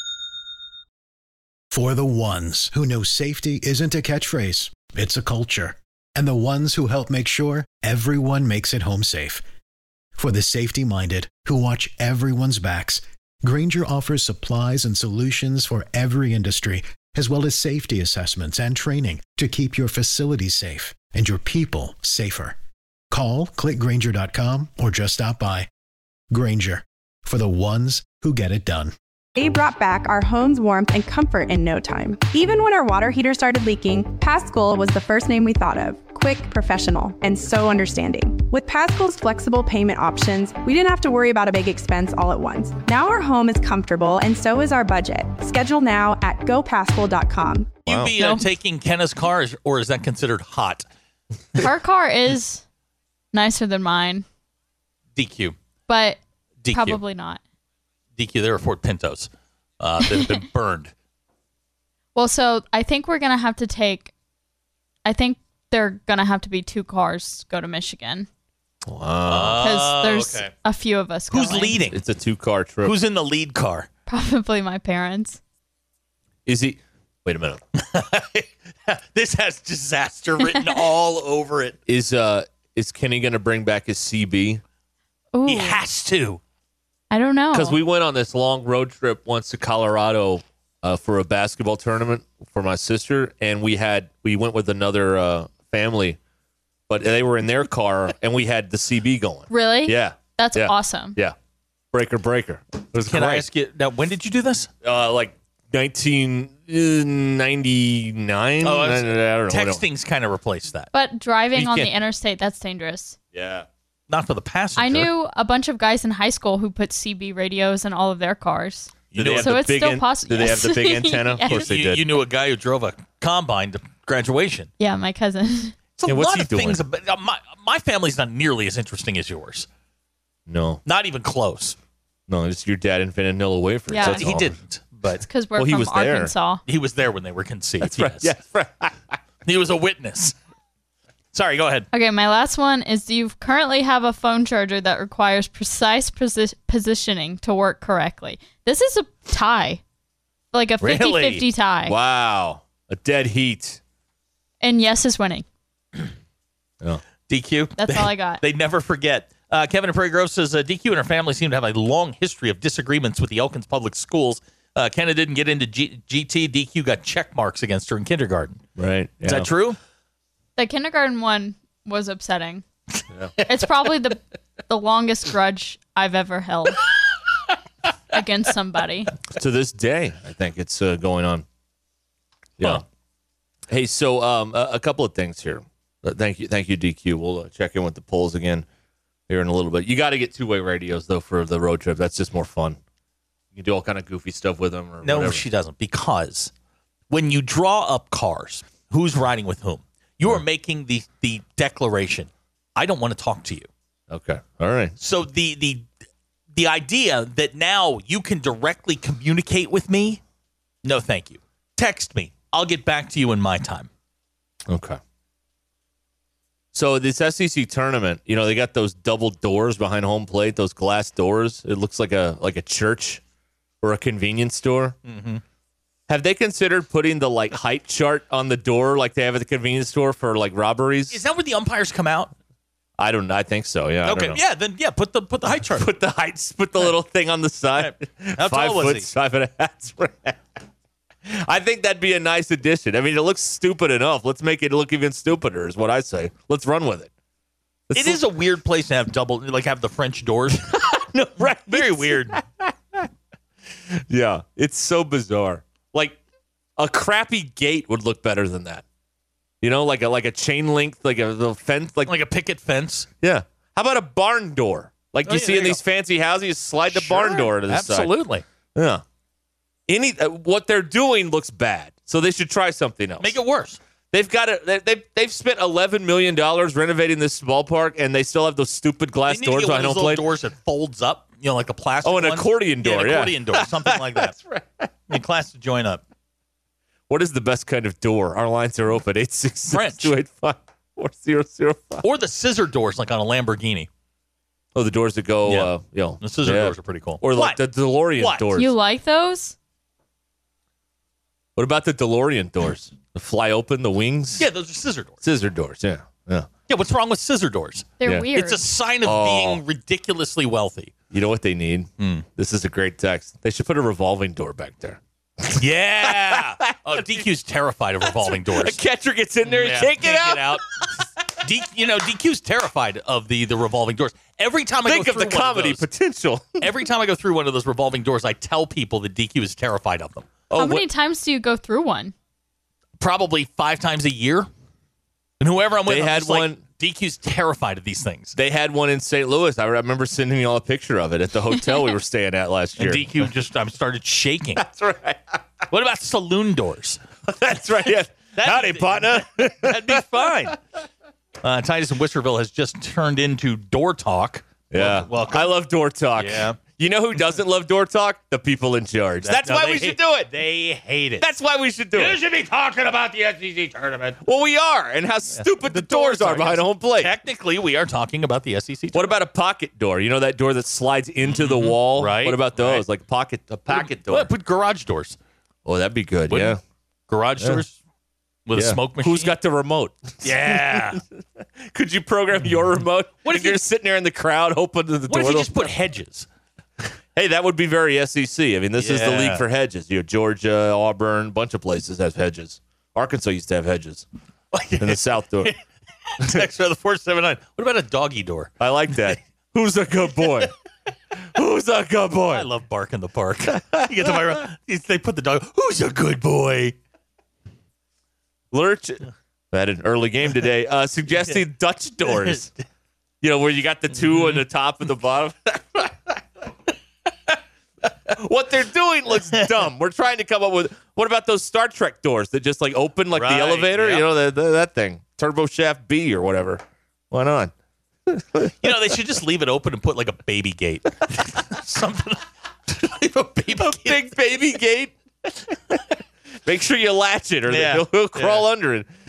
For the ones who know safety isn't a catchphrase, it's a culture. And the ones who help make sure everyone makes it home safe. For the safety-minded who watch everyone's backs, Grainger offers supplies and solutions for every industry, as well as safety assessments and training to keep your facilities safe and your people safer. Call, click Grainger dot com, or just stop by. Grainger, for the ones who get it done. They brought back our home's warmth and comfort in no time. Even when our water heater started leaking, Paschal was the first name we thought of. Quick, professional, and so understanding. With Paschal's flexible payment options, we didn't have to worry about a big expense all at once. Now our home is comfortable, and so is our budget. Schedule now at go paschal dot com. You be uh, taking Kenna's car, or is that considered hot? Her car is nicer than mine, D Q. but D Q. probably not. D Q, they were Ford Pintos. Uh, they've been burned. Well, so I think we're gonna have to take. I think they're gonna have to be two cars go to Michigan. Wow. Because there's okay. a few of us. Who's going. leading? It's a two-car trip. Who's in the lead car? Probably my parents. Is he? Wait a minute. This has disaster written all over it. Is uh is Kenny going to bring back his C B? Ooh, He has to. I don't know. Because we went on this long road trip once to Colorado uh, for a basketball tournament for my sister, and we had we went with another uh, family, but they were in their car, and we had the C B going. Really? Yeah. That's yeah. awesome. Yeah. Breaker, breaker. It was Can great. I ask you, now, when did you do this? Uh, like nineteen ninety-nine. Oh, I don't know. texting's kind of replaced that. But driving You on the can't- interstate, that's dangerous. Yeah. Not for the passenger. I knew a bunch of guys in high school who put C B radios in all of their cars. Did they have so the it's big still an- possible. Did they have the big antenna? Of course they you, did. You knew a guy who drove a combine to graduation. Yeah, my cousin. It's a Yeah, what's lot he of doing? things. About, uh, my, my family's not nearly as interesting as yours. No. Not even close. No, it's your dad and vanilla wafers. Yeah. That's He all. didn't. But Because we're Well, he from was there. Arkansas. he was there when they were conceived. That's right. yes. Yeah, right. He was a witness. Sorry, go ahead. Okay, my last one is do you currently have a phone charger that requires precise posi- positioning to work correctly? This is a tie. Like a Really? fifty-fifty tie. Wow. A dead heat. And yes is winning. Yeah. D Q. That's they, all I got. They never forget. Uh, Kevin in Prairie Grove says uh, D Q and her family seem to have a long history of disagreements with the Elkins Public Schools. Uh, Kenna didn't get into G- GT. D Q got check marks against her in kindergarten. Right. Is yeah. that true? The kindergarten one was upsetting. Yeah. It's probably the the longest grudge I've ever held against somebody. To this day, I think it's uh, going on. Yeah. Huh. Hey, so um, a, a couple of things here. Uh, thank you, thank you, D Q. We'll uh, check in with the polls again here in a little bit. You got to get two-way radios though for the road trip. That's just more fun. You can do all kind of goofy stuff with them. Or No, whatever. she doesn't. Because when you draw up cars, who's riding with whom? You are making the the declaration. I don't want to talk to you. Okay. All right. So the the the idea that now you can directly communicate with me, no, thank you. Text me. I'll get back to you in my time. Okay. So this S E C tournament, you know, they got those double doors behind home plate, those glass doors. It looks like a like a church or a convenience store. Mm-hmm. Have they considered putting the like height chart on the door like they have at the convenience store for like robberies? Is that where the umpires come out? I don't. I think so. Yeah. I Okay, don't know. yeah, then yeah, put the put the height chart. Put the heights. Put the little thing on the side. How five tall was foot, he? five and a half. I think that'd be a nice addition. I mean, it looks stupid enough. Let's make it look even stupider. Is what I say. Let's run with it. Let's It is a weird place to have double, like have the French doors. no, right? Very weird. Yeah, it's so bizarre. Like a crappy gate would look better than that. You know, like a like a chain link, like a little fence, like Like a picket fence. yeah. How about a barn door? Like Oh, you yeah, see there in you these go. fancy houses, you slide the Sure, barn door to the side. Absolutely. Yeah. Any uh, what they're doing looks bad, so they should try something else. Make it worse. They've got it. They, they've they've spent eleven million dollars renovating this ballpark, and they still have those stupid glass They need to doors get one behind of home those little plate. doors that folds up, you know, like a plastic Oh, an one. accordion door, Yeah, an yeah. accordion door, something like that. That's right. You class to join up. What is the best kind of door? Our lines are open. eight six six, French. two eight five, four zero zero five. Or the scissor doors, like on a Lamborghini. Oh, the doors that go, Yeah. uh, you know. The scissor yeah. doors are pretty cool. Or like What? the DeLorean What? doors. You like those? What about the DeLorean doors? The fly open, the wings? Yeah, those are scissor doors. Scissor doors, yeah. Yeah. Yeah, what's wrong with scissor doors? They're Yeah. weird. It's a sign of Oh. being ridiculously wealthy. You know what they need? Hmm. This is a great text. They should put a revolving door back there. Yeah. Oh, D Q's terrified of revolving A doors. catcher gets in there, Yeah, you can't get out. out. D, you know, D Q's terrified of the, the revolving doors. Every time I Think go of through the one comedy of those, potential. every time I go through one of those revolving doors, I tell people that D Q is terrified of them. Oh, How what- many times do you go through one? Probably five times a year. And whoever I'm with, They I'm had just like, one- D Q's terrified of these things. They had one in Saint Louis. I remember sending you all a picture of it at the hotel we were staying at last year. And D Q just um, started shaking. That's right. What about saloon doors? That's right. Yeah. Howdy, partner. That'd be fine. Uh, Titus in Wisserville has just turned into Door Talk. Yeah. Welcome. I love door talk. Yeah. You know who doesn't love door talk? The people in charge. That's no, why they we should hate- do it. They hate it. That's why we should do it. should be talking about the S E C tournament. Well, we are, and how stupid the, doors, are behind yes. home plate. Technically, we are talking about the S E C What tournament. about a pocket door? You know that door that slides into the wall? Right, What about those? right. Like pocket, a pocket door. Well, put garage doors. Oh, that'd be good. Wouldn't- Yeah. Garage Yeah. doors with Yeah. a smoke machine. Who's got the remote? Yeah. Could you program your remote? What if if you're you- sitting there in the crowd hoping to the what door? if you to- just put hedges? Hey, that would be very S E C. I mean, this is the Yeah. league for hedges. You know, Georgia, Auburn, a bunch of places have hedges. Arkansas used to have hedges in the South door. Text for the four seven nine. What about a doggy door? I like that. Who's a good boy? Who's a good boy? I love Bark in the Park. You get to my, they put the dog. Who's a good boy? Lurch I had an early game today. Uh, suggesting Dutch doors. You know, where you got the two on the top and the bottom. What they're doing looks dumb. We're trying to come up with, what about those Star Trek doors that just like open like Right, the elevator? yep. You know, the, the, that thing. Turbo Shaft B or whatever. Why not? You know, they should just leave it open and put like a baby gate. Something. Leave a baby A gate. big baby gate. Make sure you latch it or Yeah. he'll, he'll crawl Yeah. under it.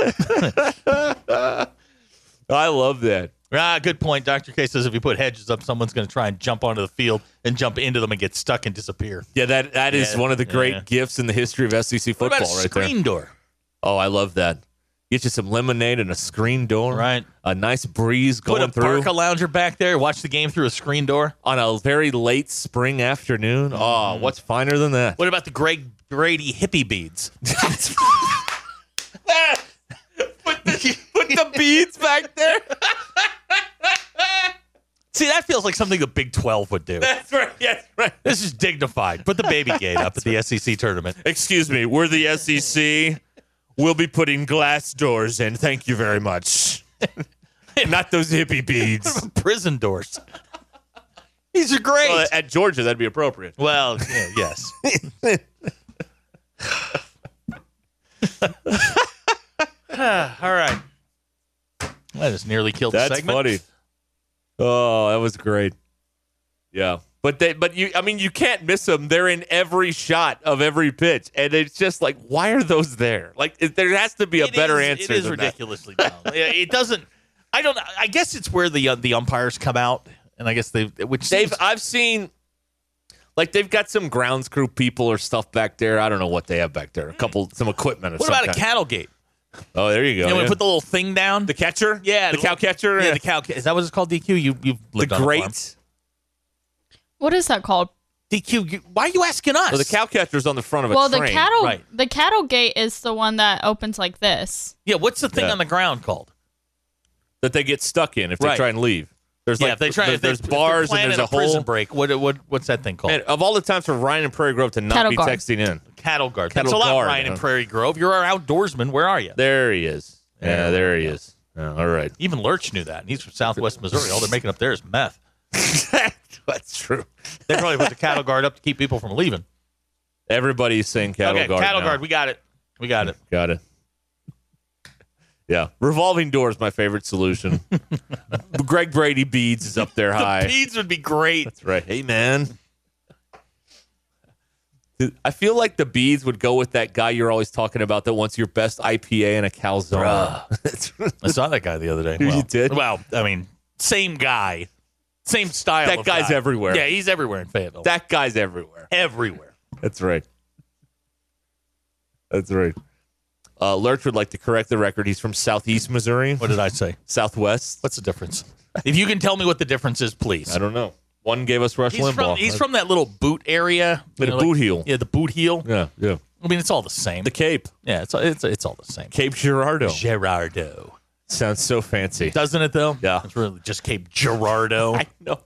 I love that. Ah, good point. Doctor K says if you put hedges up, someone's going to try and jump onto the field and jump into them and get stuck and disappear. Yeah, that that is Yeah, one of the great yeah. gifts in the history of S E C What football about a right there. screen door? Oh, I love that. Get you some lemonade and a screen door. Right. A nice breeze Put going a through. parka lounger back there, watch the game through a screen door. On a very late spring afternoon. Oh, what's finer than that? What about the Greg Brady hippie beads? put, the, put the beads back there. See, that feels like something the Big twelve would do. That's right. Yes, right. This is dignified. Put the baby gate up at the S E C tournament. Excuse me. We're the S E C. We'll be putting glass doors in. Thank you very much. Not those hippie beads. Prison doors. These are great. Well, at Georgia, that'd be appropriate. Well, yeah, yes. All right. That just nearly killed the That's segment. funny. Oh, that was great. Yeah. But they, but you, I mean, you can't miss them. They're in every shot of every pitch, and it's just like, why are those there? Like, it, there has to be a It better is- answer. It is than ridiculously dumb. Yeah, it doesn't. I don't. I guess it's where the uh, the umpires come out, and I guess they which They've, seems, I've seen, like, they've got some grounds crew people or stuff back there. I don't know what they have back there. A couple, some equipment. Of what some about a kind. cattle gate? Oh, there you go. You know, we yeah. put the little thing down. The catcher, Yeah, the cow catcher, Yeah, the cow. Is that what it's called? D Q. You you've the lived on a farm. great. What is that called? D Q. You, why are you asking us? Well, the cow catcher's on the front of a Well, train. the cattle Right. the cattle gate is the one that opens like this. Yeah. What's the thing Yeah. on the ground called? that they get stuck in if they Right. try and leave. There's Yeah, like if they try. there- If they, there's if they're bars and planning there's a, a prison hole. break. What what what's that thing called? Man, of all the times for Ryan and Prairie Grove to not Cattle be guard. texting in, Cattle guard. Cattle Thanks a lot, guard, Ryan huh? and Prairie Grove. You're our outdoorsman. Where are you? there he is. Yeah, There there we he go. is. Yeah, all right. Even Lurch knew that. And he's from Southwest Missouri. All they're making up there is meth. That's true. They probably put the cattle guard up to keep people from leaving. Everybody's saying cattle okay, guard. cattle now. guard. We got it. We got it. Got it. Yeah, revolving door is my favorite solution. Greg Brady beads is up there high. The beads would be great. That's right. Hey, man. I feel like the beads would go with that guy you're always talking about that wants your best I P A and a calzone. I saw that guy the other day. You Well, did? Well, I mean, same guy, same style. That of guy's guy. everywhere. Yeah, he's everywhere in Fayetteville. That guy's everywhere. everywhere. That's right. That's right. Uh, Lurch would like to correct the record. He's from Southeast Missouri. What did I say? Southwest. What's the difference? If you can tell me what the difference is, please. I don't know. One gave us Rush He's Limbaugh. from he's from that little boot area. The You know, boot like- heel. Yeah, the boot heel. Yeah, yeah. I mean, it's all the same. The Cape. yeah, it's it's it's all the same. Cape Girardeau. Gerardo. Sounds so fancy. Doesn't it though? Yeah. It's really just Cape Girardeau. I know.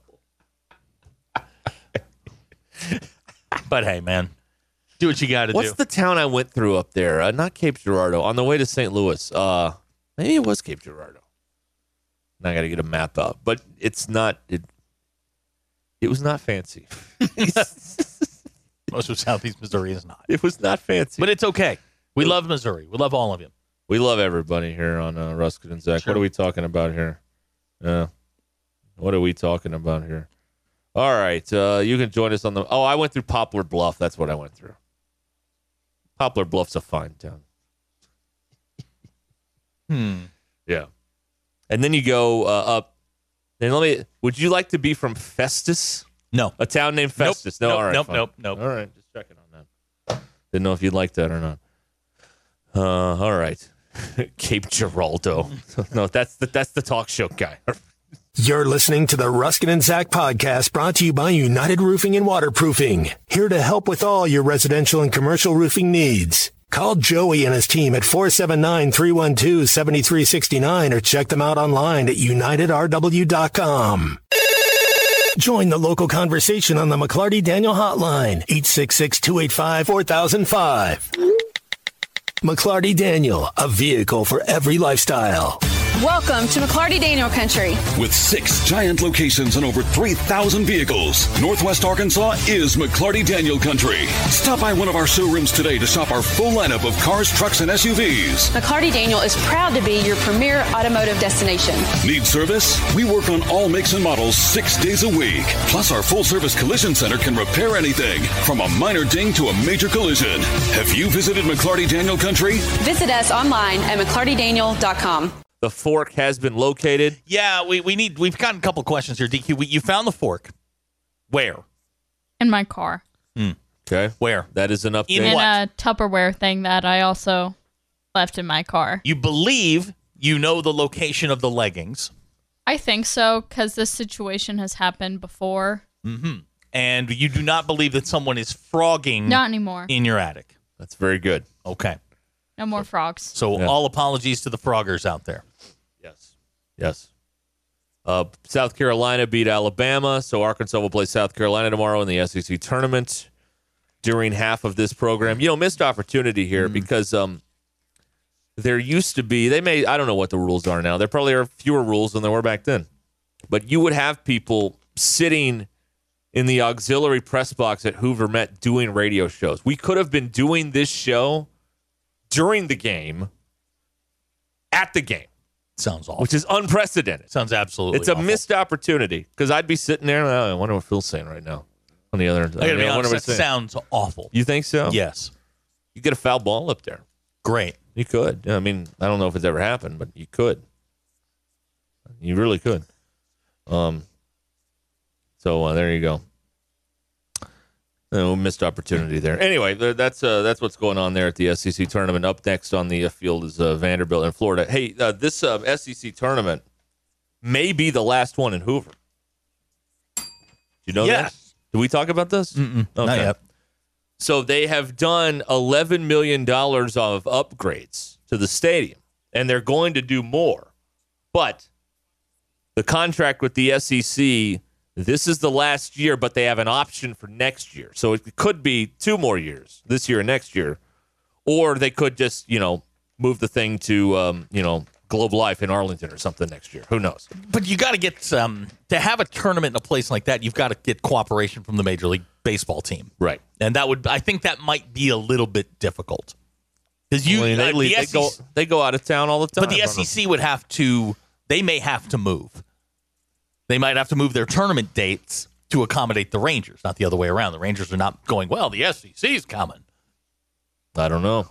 But hey, man, do what you got to do. What's the town I went through up there? Uh, not Cape Girardeau. On the way to Saint Louis. Uh, maybe it was Cape Girardeau. Now I got to get a map up, but it's not. It. It was not fancy. Most of Southeast Missouri is not. It was not fancy. But it's okay. We love Missouri. We love all of you. We love everybody here on uh, Ruskin and Zach. Sure. What are we talking about here? Uh, what are we talking about here? All right. Uh, you can join us on the. Oh, I went through Poplar Bluff. That's what I went through. Poplar Bluff's a fine town. Hmm. Yeah. And then you go uh, up. And let me. Would you like to be from Festus? No. A town named Nope. Festus? No. Nope, all right. nope, fine. nope, nope. All right. Just checking on that. Didn't know if you'd like that or not. Uh, all right. Cape Girardeau. No, that's the that's the talk show guy. You're listening to the Ruskin and Zach podcast brought to you by United Roofing and Waterproofing. Here to help with all your residential and commercial roofing needs. Call Joey and his team at four seven nine, three one two, seven three six nine or check them out online at united r w dot com. Join the local conversation on the McClarty Daniel hotline, eight six six, two eight five, four thousand five. McClarty Daniel, a vehicle for every lifestyle. Welcome to McClarty Daniel Country. With six giant locations and over three thousand vehicles, Northwest Arkansas is McClarty Daniel Country. Stop by one of our showrooms today to shop our full lineup of cars, trucks, and S U Vs. McClarty Daniel is proud to be your premier automotive destination. Need service? We work on all makes and models six days a week. Plus, our full-service collision center can repair anything, from a minor ding to a major collision. Have you visited McClarty Daniel Country? Visit us online at McClarty Daniel dot com. The fork has been located. Yeah, we, we need. We've gotten a couple questions here, D Q. We, you found the fork. Where? In my car. Mm. Okay. Where? That is an update. In a Tupperware thing that I also left in my car. You believe you know the location of the leggings. I think so, because this situation has happened before. Mm-hmm. And you do not believe that someone is frogging Not anymore. in your attic. That's very good. Okay. No more frogs. So Yeah. all apologies to the froggers out there. Yes. Yes. Uh, South Carolina beat Alabama, so Arkansas will play South Carolina tomorrow in the S E C tournament during half of this program. You know, missed opportunity here Mm. because um, there used to be, they may, I don't know what the rules are now. There probably are fewer rules than there were back then. But you would have people sitting in the auxiliary press box at Hoover Met doing radio shows. We could have been doing this show during the game, at the game. Sounds awful. Which is unprecedented. Sounds absolutely It's a awful. missed opportunity because I'd be sitting there. Oh, I wonder what Phil's saying right now. On the other, I gotta I be wonder honest, what that he's saying. sounds awful. You think so? Yes. You get a foul ball up there. Great. You could. I mean, I don't know if it's ever happened, but you could. You really could. Um. So uh, there you go. No missed opportunity there. Anyway, there- that's uh, that's what's going on there at the S E C tournament. Up next on the uh, field is uh, Vanderbilt in Florida. Hey, uh, this uh, S E C tournament may be the last one in Hoover. Do you know Yes. that? Did we talk about this? Mm-mm, not yet. So they have done eleven million dollars of upgrades to the stadium, and they're going to do more. But the contract with the S E C, this is the last year, but they have an option for next year. So it could be two more years, this year and next year. Or they could just, you know, move the thing to, um, you know, Globe Life in Arlington or something next year. Who knows? But you got to get um, to have a tournament in a place like that. You've got to get cooperation from the Major League Baseball team, right? And that would, I think, that might be a little bit difficult because you I mean, they, uh, leave- the they S E C go, they go out of town all the time. But the S E C would have to, they may have to move. They might have to move their tournament dates to accommodate the Rangers, not the other way around. The Rangers are not going, well, the S E C's coming. I don't know.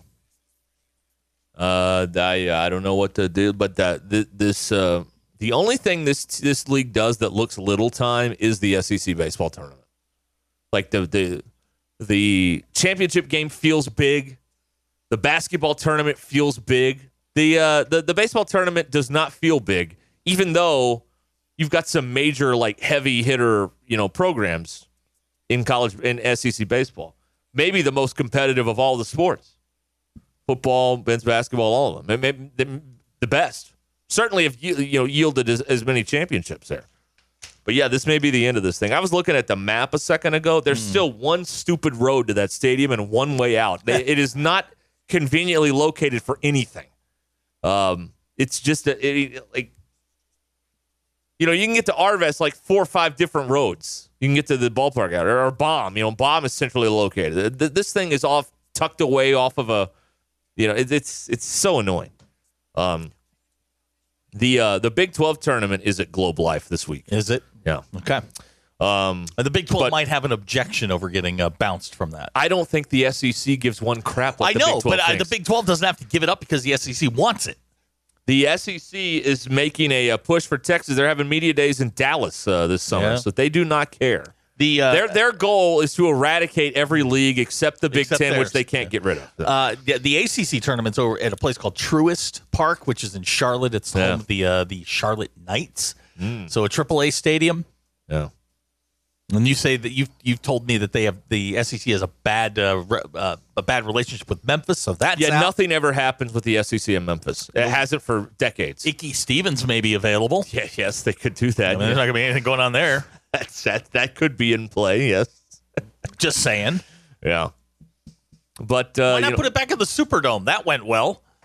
Uh, I I don't know what to do, but that th- this uh, the only thing this this league does that looks little time is the S E C baseball tournament. Like the the the championship game feels big, the basketball tournament feels big. The uh, the the baseball tournament does not feel big, even though you've got some major like heavy hitter you know programs in college in S E C baseball. Maybe the most competitive of all the sports. Football, men's basketball, all of them. Maybe the, the best. Certainly have you, you know, yielded as, as many championships there. But yeah, this may be the end of this thing. I was looking at the map a second ago. There's mm. still one stupid road to that stadium and one way out. They, it is not conveniently located for anything. Um, it's just a, it, like, you know, you can get to Arvest like four or five different roads. You can get to the ballpark out or, or Baum. You know, Baum is centrally located. This thing is off, tucked away off of a. You know, it, it's it's so annoying. Um, the uh, the Big twelve tournament is at Globe Life this week. Is it? Yeah. Okay. Um, and the Big twelve might have an objection over getting uh, bounced from that. I don't think the S E C gives one crap. What I the know, Big twelve but uh, thinks. the Big twelve doesn't have to give it up because the S E C wants it. The S E C is making a, a push for Texas. They're having media days in Dallas uh, this summer, Yeah. so they do not care. The uh, their their goal is to eradicate every league except the Big Except Ten, theirs. which they can't get rid of. Uh, the, the A C C tournament's over at a place called Truist Park, which is in Charlotte. It's the Yeah. home of the uh, the Charlotte Knights. Mm. So a triple A stadium. Yeah. And you say that you've you've told me that they have the S E C has a bad uh, re, uh, a bad relationship with Memphis. So that's Yeah, out. nothing ever happens with the S E C in Memphis. It hasn't for decades. Icky Stevens may be available. Yeah, yes, they could do that. I mean, there's not going to be anything going on there. That's, that that could be in play. Yes. Just saying. Yeah. But uh, Why you not know, put it back in the Superdome? That went well.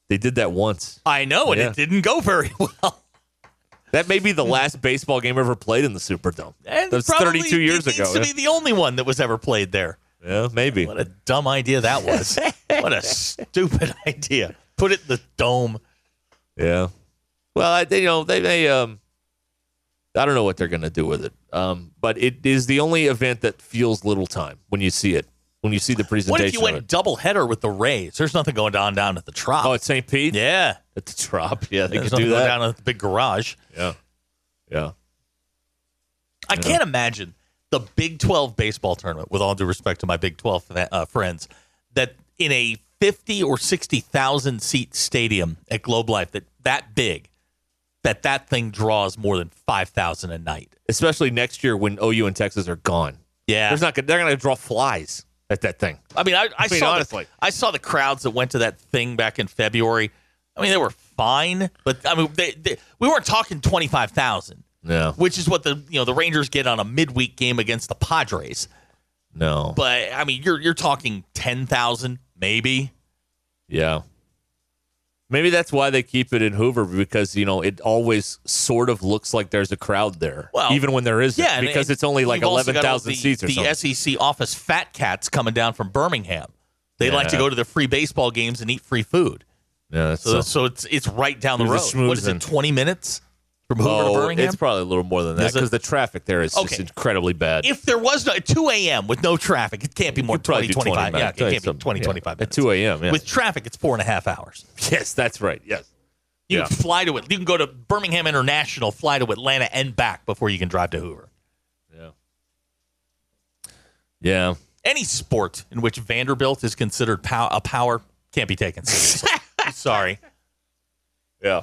They did that once. I know, and Yeah. it didn't go very well. That may be the last baseball game ever played in the Superdome. And That's probably thirty-two years it ago. needs to yeah. be the only one that was ever played there. Yeah, maybe. What a dumb idea that was. What a stupid idea. Put it in the dome. Yeah. Well, I, they, you know, they may. Um, I don't know what they're going to do with it. Um, but it is the only event that feels little time when you see it. When you see the presentation. What if you of went it. doubleheader with the Rays? There's nothing going on down at the Trop. Oh, at Saint Pete? Yeah. At the Trop. Yeah, they There's could nothing do going that. down at the big garage. Yeah. Yeah. I Yeah. can't imagine the Big twelve baseball tournament, with all due respect to my Big twelve uh, friends, that in a fifty or sixty thousand seat stadium at Globe Life, that that big, that that thing draws more than five thousand a night. Especially next year when O U and Texas are gone. Yeah. There's not. Gonna- They're going to draw flies at that thing. I mean, I, I, I mean, saw honestly. the, I saw the crowds that went to that thing back in February. I mean, they were fine, but I mean, they, they, we weren't talking twenty-five thousand. No. Which is what the you know the Rangers get on a midweek game against the Padres. No. But I mean, you're you're talking ten thousand, maybe. Yeah. Maybe that's why they keep it in Hoover, because, you know, it always sort of looks like there's a crowd there, Well, even when there isn't, yeah, and- because and it's only like you've also eleven got all thousand the- seats or the something. S E C office fat cats coming down from Birmingham. They like to Yeah. go to the free baseball games and eat free food. Yeah, that's So, so, so it's it's right down the There's a road. What is schmoozing. it? Twenty minutes from Hoover oh, to Birmingham. it's probably a little more than that, Is it? because the traffic there is just Okay. incredibly bad. If there was no at two a.m. with no traffic, it can't be more could probably than do twenty, twenty twenty-five. Yeah, minutes. it can't be Some- twenty, yeah. twenty-five At minutes. two a.m., yeah. With traffic, it's four and a half hours. Yes, that's right. Yes. You Yeah. can fly to it. You can go to Birmingham International, fly to Atlanta, and back before you can drive to Hoover. Yeah. Yeah. Any sport in which Vanderbilt is considered pow- a power can't be taken seriously. Sorry. Yeah.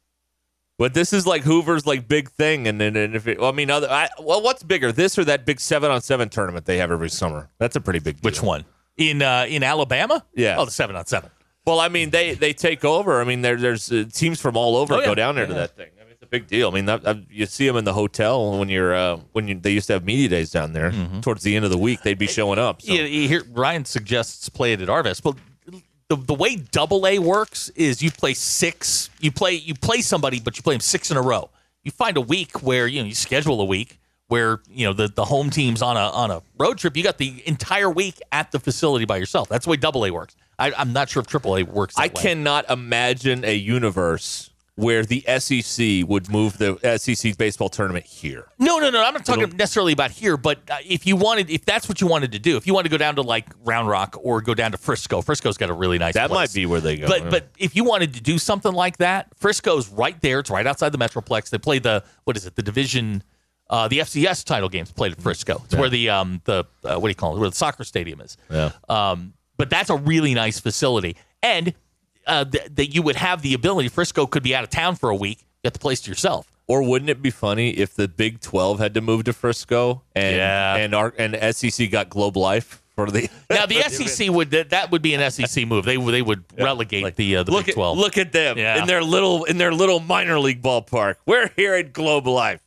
But this is like Hoover's like big thing, and then and if it, well, I mean, other I, well, what's bigger, this or that big seven on seven tournament they have every summer? That's a pretty big deal. Which one? In uh, in Alabama? Yeah. Oh, the seven on seven. Well, I mean, they they take over. I mean, there, there's uh, teams from all over Oh, yeah. go down there to Yeah. that thing. I mean, it's a big deal. I mean, that, that, you see them in the hotel when you're uh, when you, they used to have media days down there. Towards the end of the week, they'd be showing up. So. You, you hear Ryan suggests play it at Arvest, but the the way Double A works is you play six. You play you play somebody, but you play them six in a row. You find a week where you know you schedule a week where you know the, the home team's on a on a road trip. You got the entire week at the facility by yourself. That's the way Double A works. I, I'm not sure if Triple A works. That I way. cannot imagine a universe where the S E C would move the S E C baseball tournament here. No, no, no. I'm not talking It'll- necessarily about here, but uh, if you wanted, if that's what you wanted to do, if you want to go down to like Round Rock or go down to Frisco, Frisco's got a really nice. That place. might be where they go. But yeah. but if you wanted to do something like that, Frisco's right there. It's right outside the Metroplex. They play the what is it? The division, uh, the F C S title games played at Frisco. It's Yeah. where the um the uh, what do you call it? Where the soccer stadium is. Yeah. Um, but that's a really nice facility, and uh, th- that you would have the ability. Frisco could be out of town for a week. You have the place to yourself. Or wouldn't it be funny if the Big twelve had to move to Frisco and Yeah. and our and S E C got Globe Life for the Now the S E C would that, that would be an S E C move. They would they would relegate the uh, the look Big at twelve. look at them Yeah. in their little in their little minor league ballpark. We're here at Globe Life.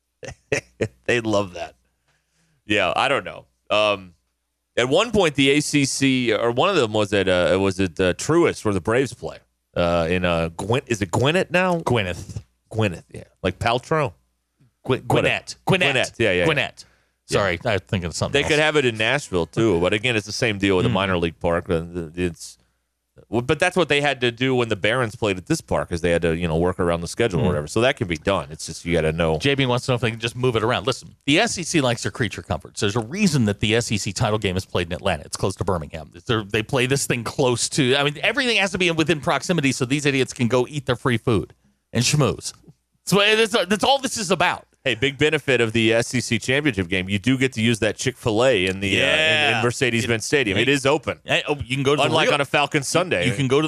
They love that. Yeah, I don't know. Um, at one point, the A C C or one of them was at uh, was at uh, Truist where the Braves play. Uh, in uh, Gwin- is it Gwinnett now? Gwyneth. Gwinnett, yeah, like Paltrow. Gw- Gwinnett. Gwinnett. Gwinnett, yeah, yeah, yeah. Gwinnett. Sorry, I was thinking of something They else. could have it in Nashville too, but again, it's the same deal with the Hmm. minor league park. Uh, It's, well, but that's what they had to do when the Barons played at this park, is they had to you know work around the schedule Hmm. or whatever. So that can be done. It's just you got to know. J B wants to know if they can just move it around. Listen, the S E C likes their creature comforts. There's a reason that the S E C title game is played in Atlanta. It's close to Birmingham. They're, they play this thing close to. I mean, everything has to be within proximity so these idiots can go eat their free food and schmooze. So that's, that's all this is about. Hey, big benefit of the S E C championship game. You do get to use that Chick-fil-A in the uh, in, Yeah. in Mercedes-Benz Stadium. It is open, Hey, oh, you can go to the unlike real- on a Falcon Sunday. You can go to.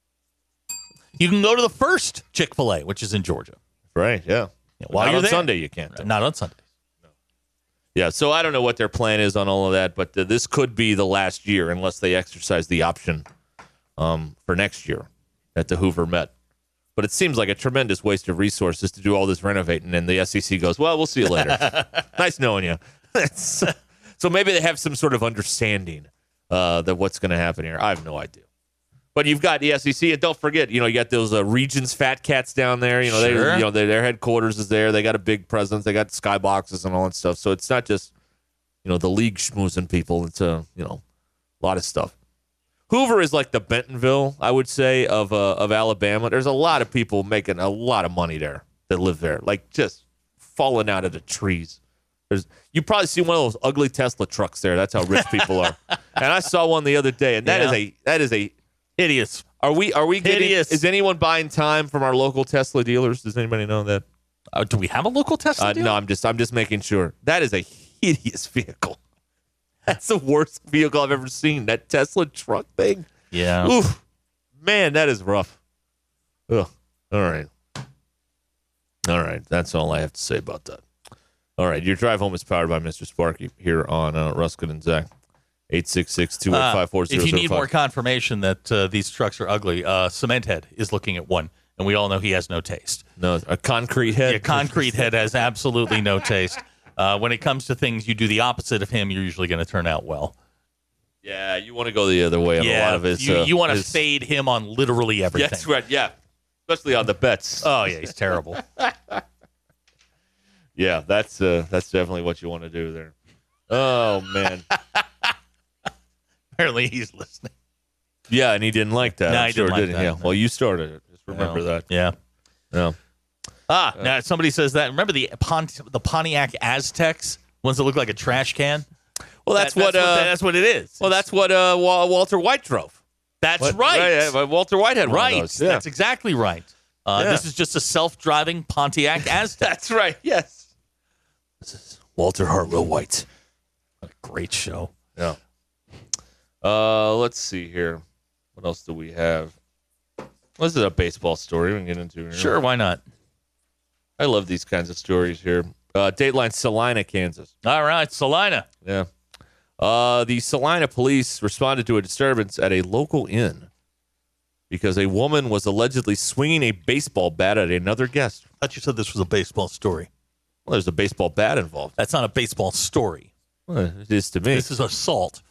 You can go to the first Chick-fil-A, which is in Georgia. right, yeah. While Not you're on there. Sunday, you can't. Not on Sunday. Yeah, so I don't know what their plan is on all of that, but uh, this could be the last year unless they exercise the option um, for next year at the Hoover Met. But it seems like a tremendous waste of resources to do all this renovating, and the S E C goes, well, we'll see you later. Nice knowing you. So maybe they have some sort of understanding uh, that what's going to happen here. I have no idea. But you've got the S E C, and don't forget, you know, you got those uh, Regions Fat Cats down there. You know, Sure. they, you know, their, their headquarters is there. They got a big presence. They got skyboxes and all that stuff. So it's not just, you know, the league schmoozing people. It's uh, you know, a lot of stuff. Hoover is like the Bentonville, I would say, of uh, of Alabama. There's a lot of people making a lot of money there that live there, like just falling out of the trees. There's, you probably see one of those ugly Tesla trucks there. That's how rich people are. And I saw one the other day, and that Yeah. is a that is a Hideous. Are we are we getting? Hideous. Is anyone buying time from our local Tesla dealers? Does anybody know that? Uh, do we have a local Tesla Uh, dealer? no, I'm just I'm just making sure. That is a hideous vehicle. That's the worst vehicle I've ever seen. That Tesla truck thing. Yeah. Oof, man, that is rough. Ugh. All right. All right. That's all I have to say about that. All right. Your drive home is powered by Mister Sparky here on uh, Ruskin and Zach. eight six six, two eight five, four zero zero five. If you need more confirmation that uh, these trucks are ugly, uh, Cement Head is looking at one, and we all know he has no taste. No, a concrete head. Yeah, Concrete Head has absolutely no taste. Uh, when it comes to things you do the opposite of him, you're usually going to turn out well. Yeah, you want to go the other way on yeah, a lot of his. you, uh, you want to his- fade him on literally everything. That's right. Yeah, especially on the bets. Oh yeah, he's terrible. Yeah, that's uh, that's definitely what you want to do there. Oh man. Apparently he's listening. Yeah, and he didn't like that. No, I'm he sure didn't like didn't. that, Yeah. no. Well, you started it. Just remember No. that. Yeah. No. Ah, now somebody says that. Remember the Pont- the Pontiac Aztecs, ones that look like a trash can? Well, that's That- what. that's, uh, what that's what it is. Well, that's what uh, Wa- Walter White drove. That's What- right. yeah, yeah, Walter White had one right. of those. Yeah. That's exactly right. Uh, Yeah. This is just a self-driving Pontiac Aztec. That's right. Yes. This is Walter Hartwell White. What a great show. Yeah. Uh, let's see here. What else do we have? This is a baseball story we can get into here. Sure, why not? I love these kinds of stories here. Uh, Dateline, Salina, Kansas. All right, Salina. Yeah. Uh, the Salina police responded to a disturbance at a local inn because a woman was allegedly swinging a baseball bat at another guest. I thought you said this was a baseball story. Well, there's a baseball bat involved. That's not a baseball story. Well, it is to me. This is assault.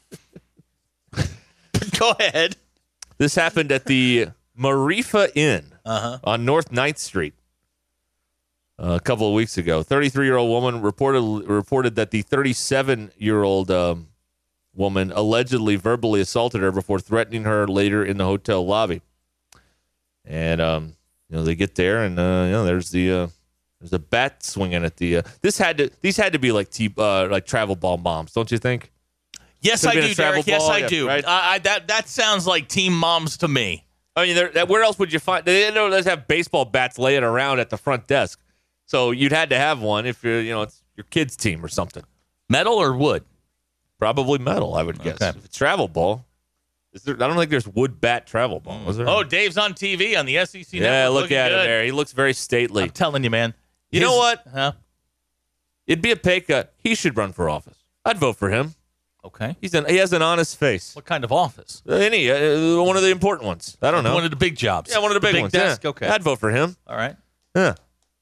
Go ahead. This happened at the Marifa Inn Uh-huh. on North ninth Street uh, a couple of weeks ago. thirty-three-year-old woman reported reported that the thirty-seven-year-old um, woman allegedly verbally assaulted her before threatening her later in the hotel lobby. And um, you know, they get there, and uh, you know, there's the uh, there's a bat swinging at the. Uh, this had to these had to be like t- uh, like travel ball bombs, don't you think? Yes, Could've I been a do, travel Derek. Yes, ball, I yeah, do. right? I, I, that that sounds like team moms to me. I mean, there, where else would you find? They didn't know they have baseball bats laying around at the front desk, so you'd had to have one if you're, you know, it's your kid's team or something. Metal or wood? Probably metal, I would guess. Okay. If it's travel ball, is there? I don't think there's wood bat travel ball. Was there? Oh, Dave's on T V on the S E C yeah, network. look looking at good. him there. He looks very stately. I'm telling you, man. You His- know what? Huh? It'd be a pay cut. He should run for office. I'd vote for him. Okay. He's an, he has an honest face. What kind of office? Uh, Any uh, one of the important ones. I don't know. One of the big jobs. yeah, one of the big, big ones. desk. Yeah. Okay. I'd vote for him. All right. Yeah.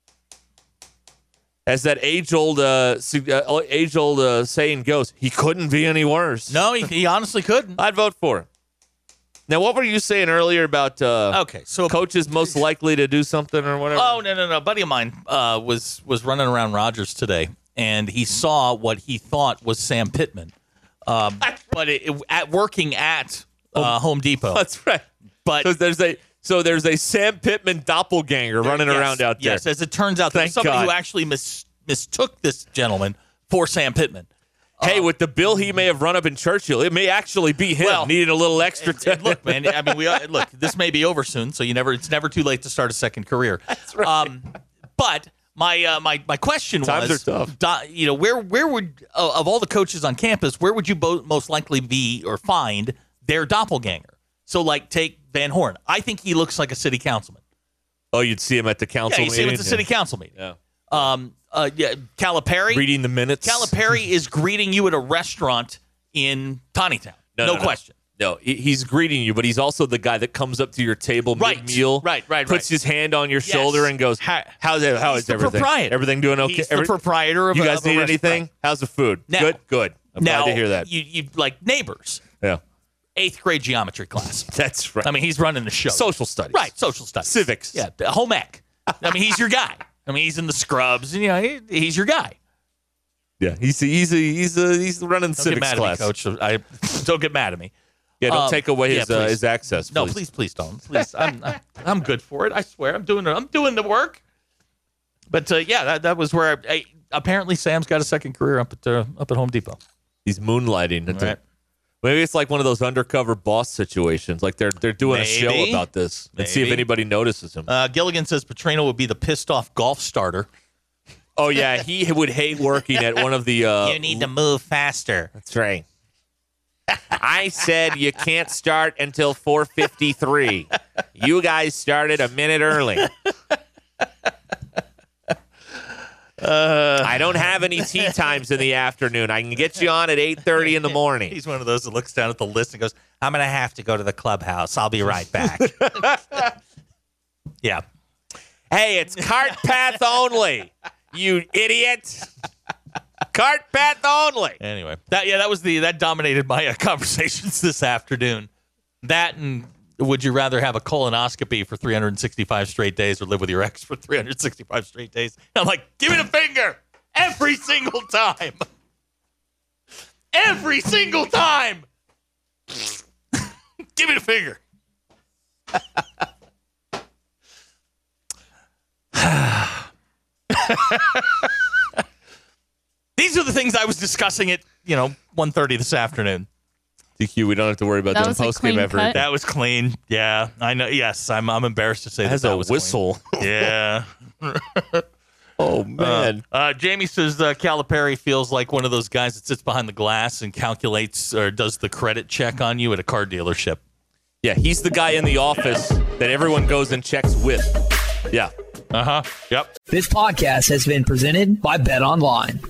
As that age-old, uh, su- uh, age-old uh, saying goes, he couldn't be any worse. No, he, he honestly couldn't. I'd vote for him. Now, what were you saying earlier about uh, Okay, so coaches most likely to do something or whatever? Oh no no no! A buddy of mine uh, was was running around Rogers today, and he saw what he thought was Sam Pittman, um, but it, it, at working at uh, Home Depot. That's right. But so there's a so there's a Sam Pittman doppelganger running yes, around out there. Yes, as it turns out, there's Thank somebody God. who actually mis- mistook this gentleman for Sam Pittman. Hey, with the bill he may have run up in Churchill, it may actually be him Well, needing a little extra And- time. and look, man. I mean, we are, look. This may be over soon, so you never. It's never too late to start a second career. That's right. Um, but my uh, my my question Times was, are tough. do- you know, where where would uh, of all the coaches on campus, where would you bo- most likely be or find their doppelganger? So, like, take Van Horn. I think he looks like a city councilman. Oh, you'd see him at the council Yeah, you see him meeting? at the city council meeting. Yeah. Um, uh, yeah, Calipari. Reading the minutes. Calipari is greeting you at a restaurant in Tawnytown. No, No, no, no. question. No, he- he's greeting you, but he's also the guy that comes up to your table Right. mid-meal, Right, right, puts right. his hand on your Yes. shoulder and goes, Ha- how's it, how He's is the everything? proprietor. Everything doing okay? He's Every- the proprietor of You a- guys of a need restaurant. anything? How's the food? Now- good, good. I'm now, glad to hear that. You, you like neighbors. Yeah. eighth grade geometry class. That's right. I mean, he's running the show. Social studies. Right, social studies. Civics. Yeah, home ec. I mean, he's your guy. I mean, he's in the scrubs, and you know, he, he's your guy. Yeah, he's he's he's he's, he's running Don't civics get mad class. at me, Coach. I don't get mad at me. Yeah, don't Um, take away yeah, his uh, please. his access. No, please. please, please don't. Please, I'm, I'm I'm good for it. I swear, I'm doing it. I'm doing the work. But uh, yeah, that, that was where I, I, apparently Sam's got a second career up at uh, up at Home Depot. He's moonlighting. At the- Right. maybe it's like one of those undercover boss situations. Like they're they're doing Maybe. a show about this and see if Maybe. anybody notices him. Uh, Gilligan says Petrino would be the pissed off golf starter. Oh yeah, he would hate working at one of the. Uh, You need to move faster. That's right. I said you can't start until four fifty-three. You guys started a minute early. Uh, I don't have any tea times in the afternoon. I can get you on at eight thirty in the morning. He's one of those that looks down at the list and goes, I'm going to have to go to the clubhouse. I'll be right back. Yeah. Hey, it's cart path only, you idiot. Cart path only. Anyway, that yeah, that was the that dominated my uh, conversations this afternoon. That and would you rather have a colonoscopy for three hundred sixty-five straight days or live with your ex for three hundred sixty-five straight days? And I'm like, give me the finger every single time. Every single time. Give me the finger. These are the things I was discussing at, you know, one thirty this afternoon. D Q, we don't have to worry about That doing was a post game clean ever. cut. again. That was clean. Yeah, I know. Yes, I'm I'm embarrassed to say It that has that a was whistle. clean. Yeah. Oh man. Uh, uh, Jamie says uh, Calipari feels like one of those guys that sits behind the glass and calculates or does the credit check on you at a car dealership. Yeah, he's the guy in the office that everyone goes and checks with. Yeah. Uh huh. Yep. This podcast has been presented by Bet Online.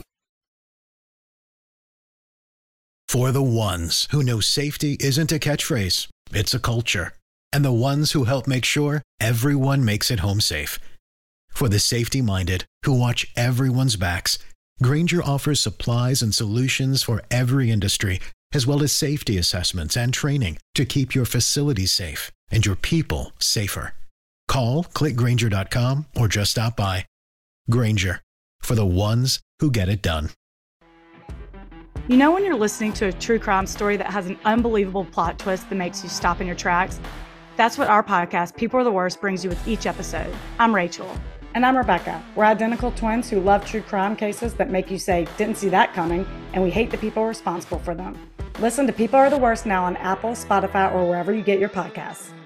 For the ones who know safety isn't a catchphrase, it's a culture. And the ones who help make sure everyone makes it home safe. For the safety-minded who watch everyone's backs, Grainger offers supplies and solutions for every industry, as well as safety assessments and training to keep your facilities safe and your people safer. Call, click Grainger dot com, or just stop by. Grainger, for the ones who get it done. You know when you're listening to a true crime story that has an unbelievable plot twist that makes you stop in your tracks? That's what our podcast, People Are the Worst, brings you with each episode. I'm Rachel. And I'm Rebecca. We're identical twins who love true crime cases that make you say, didn't see that coming, and we hate the people responsible for them. Listen to People Are the Worst now on Apple, Spotify, or wherever you get your podcasts.